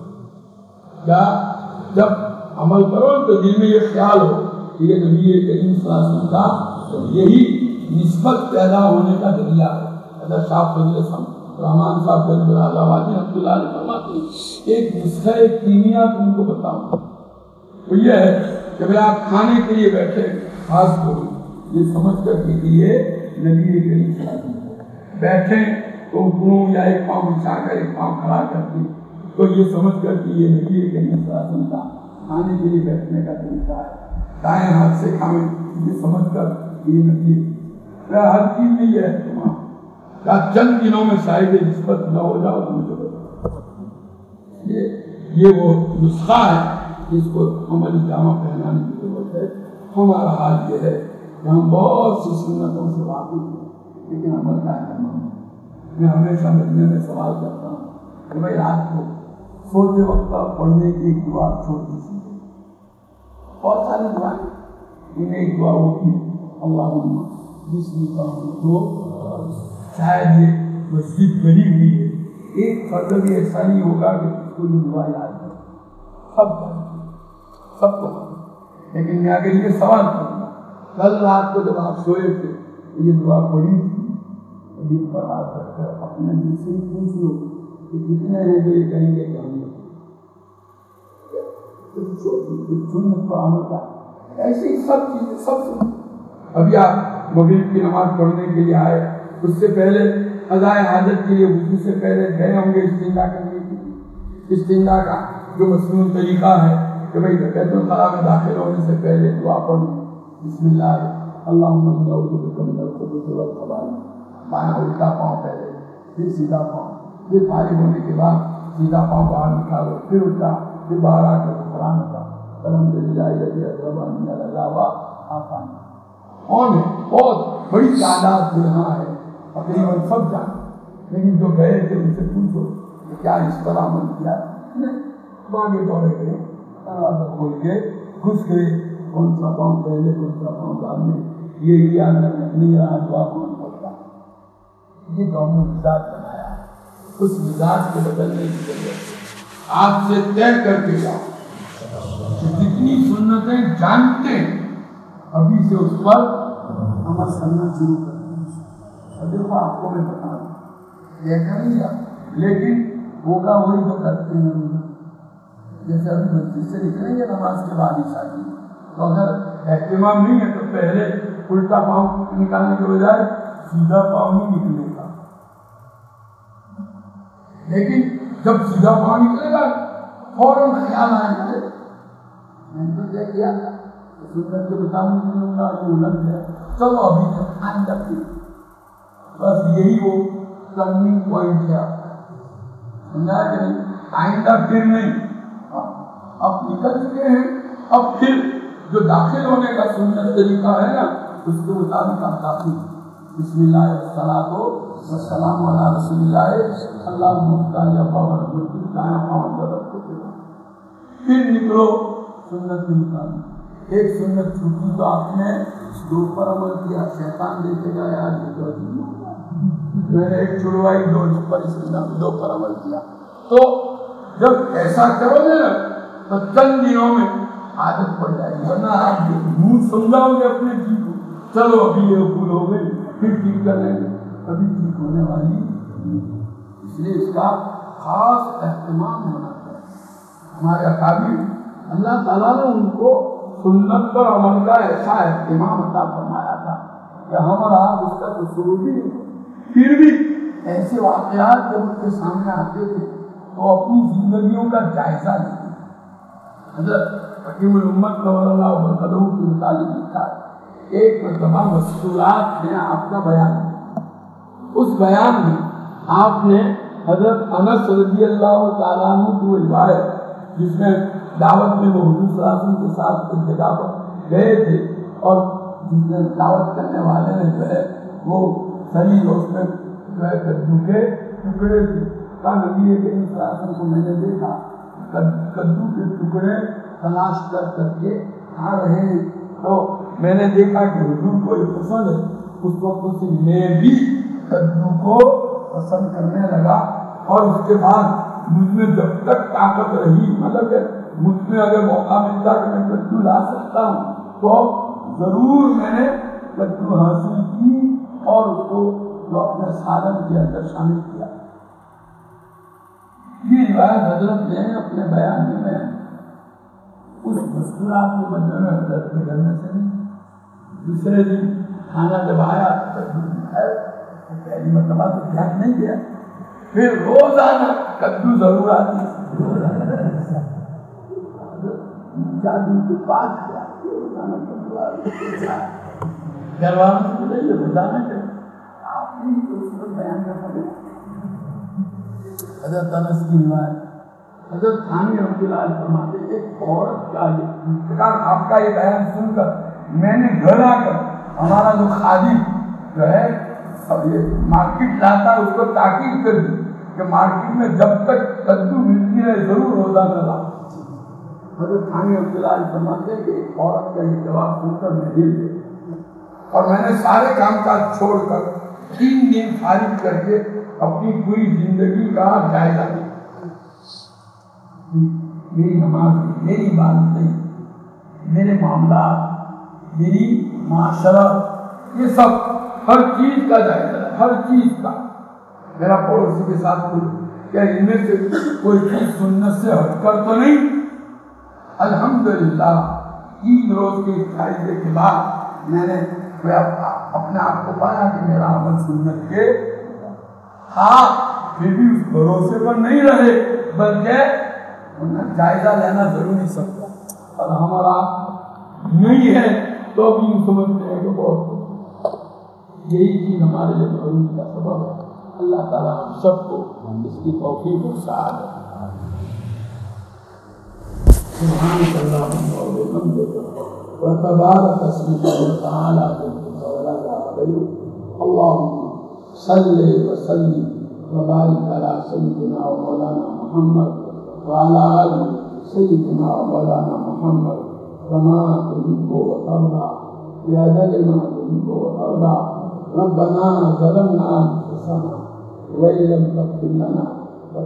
کیا جب عمل کرو تو دل میں یہ خیال ہو کہ یہ نبی کریم صلی اللہ علیہ وسلم کا یہی نسبت پیدا ہونے کا ذریعہ ہے۔ حضرت شاہ فضل رحمان صاحب جلد آبادی رحمۃ اللہ علیہ فرماتے ہیں ایک نسخہ ایک کیمیا تم کو بتاؤں تو یہ ہے کہ بھئی آپ کھانے کے لیے بیٹھے خاص کو یہ سمجھ کر کے لیے نبی کریم صلی اللہ علیہ وسلم بیٹھے تو گنوں یا ایک پاؤں بچھا کر ایک پاؤں کھڑا کر کے تو یہ سمجھ کر کہ یہ نبی کریم صلی اللہ علیہ وسلم کا کھانے کے لیے بیٹھنے کا طریقہ ہے، دائیں ہاتھ سے کھائیں یہ سمجھ کر یہ نبی ہر چیز میں یہ اہتمام کیا چند دنوں میں صاحب نسبت نہ ہو جاؤ تو مجھے یہ یہ وہ نسخہ ہے جس کو عملی جامہ پہنانے کی ضرورت ہے۔ ہمارا حال یہ ہے کہ ہم بہت سی سنتوں سے واقف ہیں لیکن عمل کا اہتمام ہے۔ میں ہمیشہ مجمع میں سوال کرتا ہوں کہ بھائی رات کو سوتے وقت پڑھنے کی ایک دعا چھوٹی سی بہت ساری دعائیں انہیں ایک دعا ہوتی اللہم جسمی کا تو شاید یہ مسجد بنی ہوئی ہے ایک فرد بھی ایسا نہیں ہوگا کہ اس کو یہ دعا یاد ہے، سب سب کو، لیکن میں اگر یہ سوال کروں گا کل رات کو جب آپ سوئے تھے یہ دعا پڑھی تھی دل پر ہاتھ رکھ کر اپنے دل سے پوچھ لو کہ کتنے ہیں جو یہ کہیں گے کہ ہم سنت پر عمل کا ایسے ہی سب چیزیں سب سنت۔ ابھی آپ مغرب کی نماز پڑھنے کے لیے آئے اس سے پہلے قضاء حاجت کے لیے وضو سے پہلے گئے ہوں گے استنجا کرنے کے لیے۔ استنجا کا جو مصنون طریقہ ہے کہ بھائی بیت الخلاء میں داخل ہونے سے پہلے دعا پڑھو بسم اللہ اللہم انی اعوذ بک من الخبث والخبائث، بایاں الٹا پاؤں پہلے پھر سیدھا پاؤں، پھر فارغ ہونے کے بعد سیدھا پاؤں باہر نکالو پھر الٹا، پھر باہر آ کر قرآن کا الحمدللہ الذی اذھب عنی العذاب آسان۔ کون ہے؟ بہت بڑی تعداد جو یہاں ہے تقریباً سب جانے، لیکن جو گئے تھے ان سے پوچھو کہ کیا اس طرح عمل کیا؟ نہیں، آگے دوڑے گئے دروازہ کھول کے گھس گئے، کون سا پاؤں پہلے کون سا پاؤں بعد میں، یہ یاد نہیں رہا دعا کون پڑھتا۔ یہ تو ہم نے مزاج بنایا ہے، اس مزاج کو بدلنے کی ضرورت ہے۔ آپ سے طے کر کے جاؤ کہ جتنی سنتیں جانتے ہیں ابھی سے اس پر عمل کرنا شروع کر دیں. دیکھو آپ کو میں بتا دوں یہ کریں گا لیکن ہوگا وہی تو کرتے ہیں. جیسے ابھی مسجد سے نکلیں گے نماز کے بعد عشاء کی تو اگر اہتمام نہیں ہے تو پہلے الٹا پاؤں نکالنے کے بجائے سیدھا پاؤں ہی نکلے گا. لیکن جب سیدھا پاؤں نکلے گا فوراً خیال آئے گا میں نے تو کیا کیا تھا سنت کے مطابق چلو ابھی تک آئندہ پھر بس یہی وہ ٹرننگ پوائنٹ ہے. سمجھا کہ نہیں آئندہ پھر نہیں اب نکل چکے ہیں. اب پھر جو داخل ہونے کا سنت طریقہ ہے نا اس کے مطابق آپ داخل بسم اللہ والصلاۃ والسلام علی رسول اللہ اللہم صل علی محمد دایاں پاؤں درست پھر نکلو سنت کے مطابق. ایک سنت چھوٹی تو آپ نے دو پر عمل کیا شیطان دیکھے گا یار میں نے ایک چھڑوائی دو پر دو پر عمل کیا. تو جب ایسا کرو گے نا تو چند دنوں میں عادت پڑ جائے گی. ورنہ آپ منہ سمجھاؤ گے اپنے جی کو چلو ابھی یہ بھول ہو گئی پھر ٹھیک کر لیں گے کبھی ٹھیک ہونے والی. اس لیے اس کا خاص اہتمام ہونا چاہیے. ہمارے اکابر اللہ تعالیٰ نے ان کو سنت پر عمل کا ایسا اہتمام عطا فرمایا تھا کہ ہم اور آپ اس کا تصور بھی نہیں. پھر بھی ایسے واقعات جب ان کے سامنے آتے تھے تو اپنی زندگیوں کا جائزہ لیتے. حضرت حکیم الامت نور اللہ برکتہ کی متعلق لکھا ہے ایک مرتبہ مستورات میں آپ کا بیان ہے. اس بیان میں آپ نے حضرت انس رضی اللہ تعالیٰ عنہ کی وہ روایت جس میں دعوت میں وہ حضور صلی اللہ علیہ وسلم کے ساتھ ایک جگہ پر گئے تھے اور جس نے دعوت کرنے والے نے جو ہے وہ شریر اس میں جو ہے کدو کے ٹکڑے تھے. کہا نبی کریم صلی اللہ علیہ وسلم کو میں نے دیکھا کدو کے ٹکڑے تلاش کر کر کے کھا رہے ہیں تو میں نے دیکھا کہ حضور کو یہ پسند ہے. اس وقت سے میں بھی کدو کو پسند کرنے لگا اور اس کے بعد مجھ میں جب تک طاقت رہی مطلب کہ مجھ میں اگر موقع ملتا کہ میں کدو لا سکتا ہوں تو ضرور میں نے کدو حاصل کی اور اس کو جو اپنے سالن کے اندر شامل کیا. یہ روایت حضرت نے اپنے بیان میں اس مستورات کے بدلے میں حضرت کے گھر میں سے دوسرے دن کھانا جب آیا پہلی مرتبہ تو دھیان نہیں دیا پھر روزانہ کدو ضرور آتی چار دن کے بعد روزانہ کدو آتی گھر والوں سے بولے یہ روزانہ کریں آپ نے تو اس پر بیان کرنا پڑے. حضرت انس کی روایت حضرت تھانوی رحمۃ اللہ علیہ فرماتے ایک عورت کا یہ آپ کا یہ بیان سن کر میں نے گھر آ کر ہمارا جو خادم جو ہے مارکیٹ لاتا ہے اس کو تاکید کر دی کہ مارکیٹ میں جب تک کدو ملتی رہے ضرور روزانہ لا. حضرت تھانوی رحمۃ اللہ علیہ فرماتے کہ ایک عورت کا یہ جواب سن کر میں دل گیا اور میں نے سارے کام کاج چھوڑ کر تین دن فارغ کر کے اپنی پوری زندگی کا جائزہ لیا. میری نماز میری عبادتیں میرے معاملات میری معاشرت یہ سب ہر چیز کا جائزہ ہے. ہر چیز کا میرا پڑوسی کے ساتھ کوئی کیا ان میں سے کوئی چیز سنت سے ہٹ کر تو نہیں. الحمدللہ تین روز کے جائزے کے بعد میں نے اپنے آپ کو پایا کہ میرا عمل سنت کے ہاں پھر بھی اس بھروسے پر نہیں رہے بلکہ جائزہ لینا ضروری سکتا. اور ہمارا نہیں ہے تو بھی سمجھتے ہیں کہ بہت یہی چیز ہمارے لیے ضروری کا سبب ہے. اللہ تعالیٰ ہم سب کو اس کی توفیق و سعادت سبحانك اللهم وبحمدك وتبارك اسمك وتعالى جدك ولا اله غيرك. اللهم صل وسلم وبارك على سيدنا ومولانا محمد وعلى آل سيدنا ومولانا محمد كما تحب وترضى بأجل ما تحب وترضى. ربنا ظلمنا أنفسنا وإن لم تغفر لنا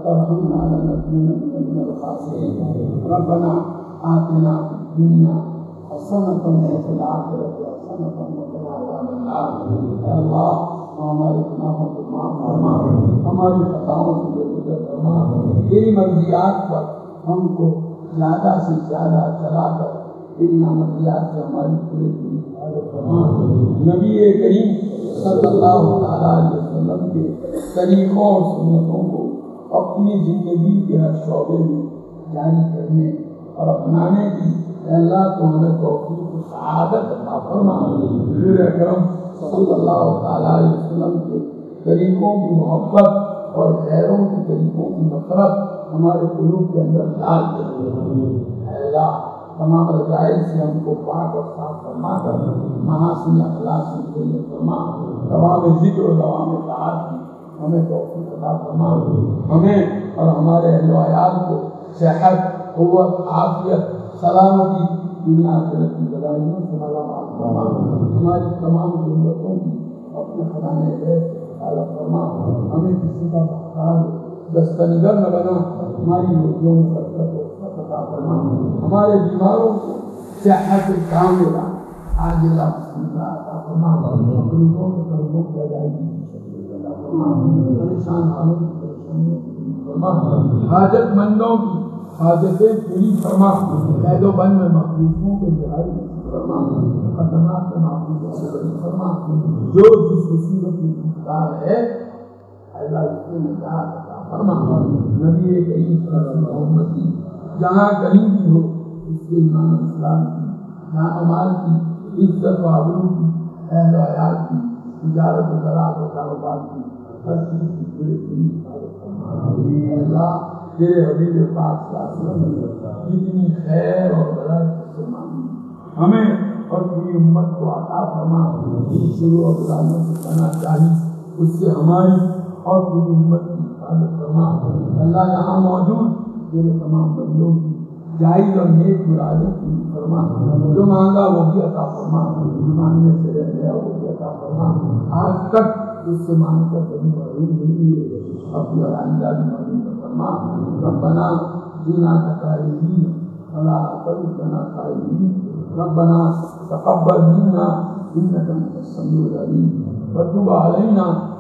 وترحمنا لنكونن من الخاسرين. ربنا آتنا في الدنيا حسنة وفي الآخرة حسنة وقنا عذاب النار۔ اے اللہ ہمارے گناہوں کو معاف فرما، ہماری خطاؤں سے درگزر فرما، تیری مرضیات پر ہم کو زیادہ سے زیادہ چلا کر تیری مرضیات سے ہماری پوری پوری حفاظت فرما۔ نبی کریم صلی اللہ تعالیٰ علیہ وسلم کے طریقوں اور سنتوں کو اپنی زندگی کے ہر شعبے میں جاری کرنے اور اپنانے کی اے اللہ تو ہمیں توفیق و سعادت عطا فرما۔ حضور اکرم صلی اللہ تعالیٰ علیہ وسلم کے طریقوں کی محبت اور غیروں کے طریقوں کی نفرت ہمارے قلوب کے اندر ڈال دے۔ اے اللہ تمام رذائل سے ہم کو پاک اور صاف فرما کر محاسن اخلاق سے مزین فرما۔ تمام ذکر و دوام اطاعت کی ہمیں توفیق عطا فرما، ہمیں اور ہمارے اہل و عیال کو صحت، قوت، عافیت، سلامتی، دنیا آخرت کی بدائیوں سے ملامت فرما۔ ہماری تمام ضرورتوں کی اپنے خزانے غیب سے حفاظت فرما۔ ہمیں کسی کا محتاج دستنگر نہ بنا، ہماری روزیوں میں برکت و رحمت عطا فرما۔ ہمارے بیماروں کو صحت کاملہ عاجلہ مستمرہ عطا فرما۔ مخلوقوں کے قرضوں کی ادائیگی عطا فرما۔ پریشان حالوں کی پریشانیوں کو دور فرما۔ حاجت مندوں کی حاجتیں پوری فرما۔ قید و بند میں مخلوقوں کے رہائی فرما۔ مقدمات کے معقول سے بری فرما۔ جو جس مصیبت میں گرفتار ہے اللہ اس سے نجات عطا فرما۔ نبی کریم صلی اللہ علیہ وسلم کی جہاں کہیں بھی ہو اس کے ایمان و اسلام کی، جان و مال کی، عزت و آبرو کی، اہل و عیال کی، تجارت و زراعت و کاروبار کی، ہر چیز کی پورے پوری حفاظت فرما۔ اے اللہ تیرے حبیب پاک صلی اللہ علیہ وسلم نے جتنی خیر اور برکت سے مانگی ہمیں اور پوری امت کو عطا فرما۔ جن شروع اور برائیوں سے کرنا چاہیے اس سے ہماری اور پوری امت کی حفاظت فرما۔ اللہ یہاں موجود تیرے تمام بندوں کی جائز اور نیک مرادیں پوری فرما۔ جو مانگا وہ بھی عطا فرما، مانگنے سے رہ گیا وہ بھی عطا فرما۔ آج تک اس سے مانگ کر کبھی معلوم نہیں ہوئے، اب اور آئندہ بھی معلوم فرما۔ ربنا جینا کتائبین ولا تردنا خائبین، ربنا تقبل منا انك انت السميع العليم وتب علينا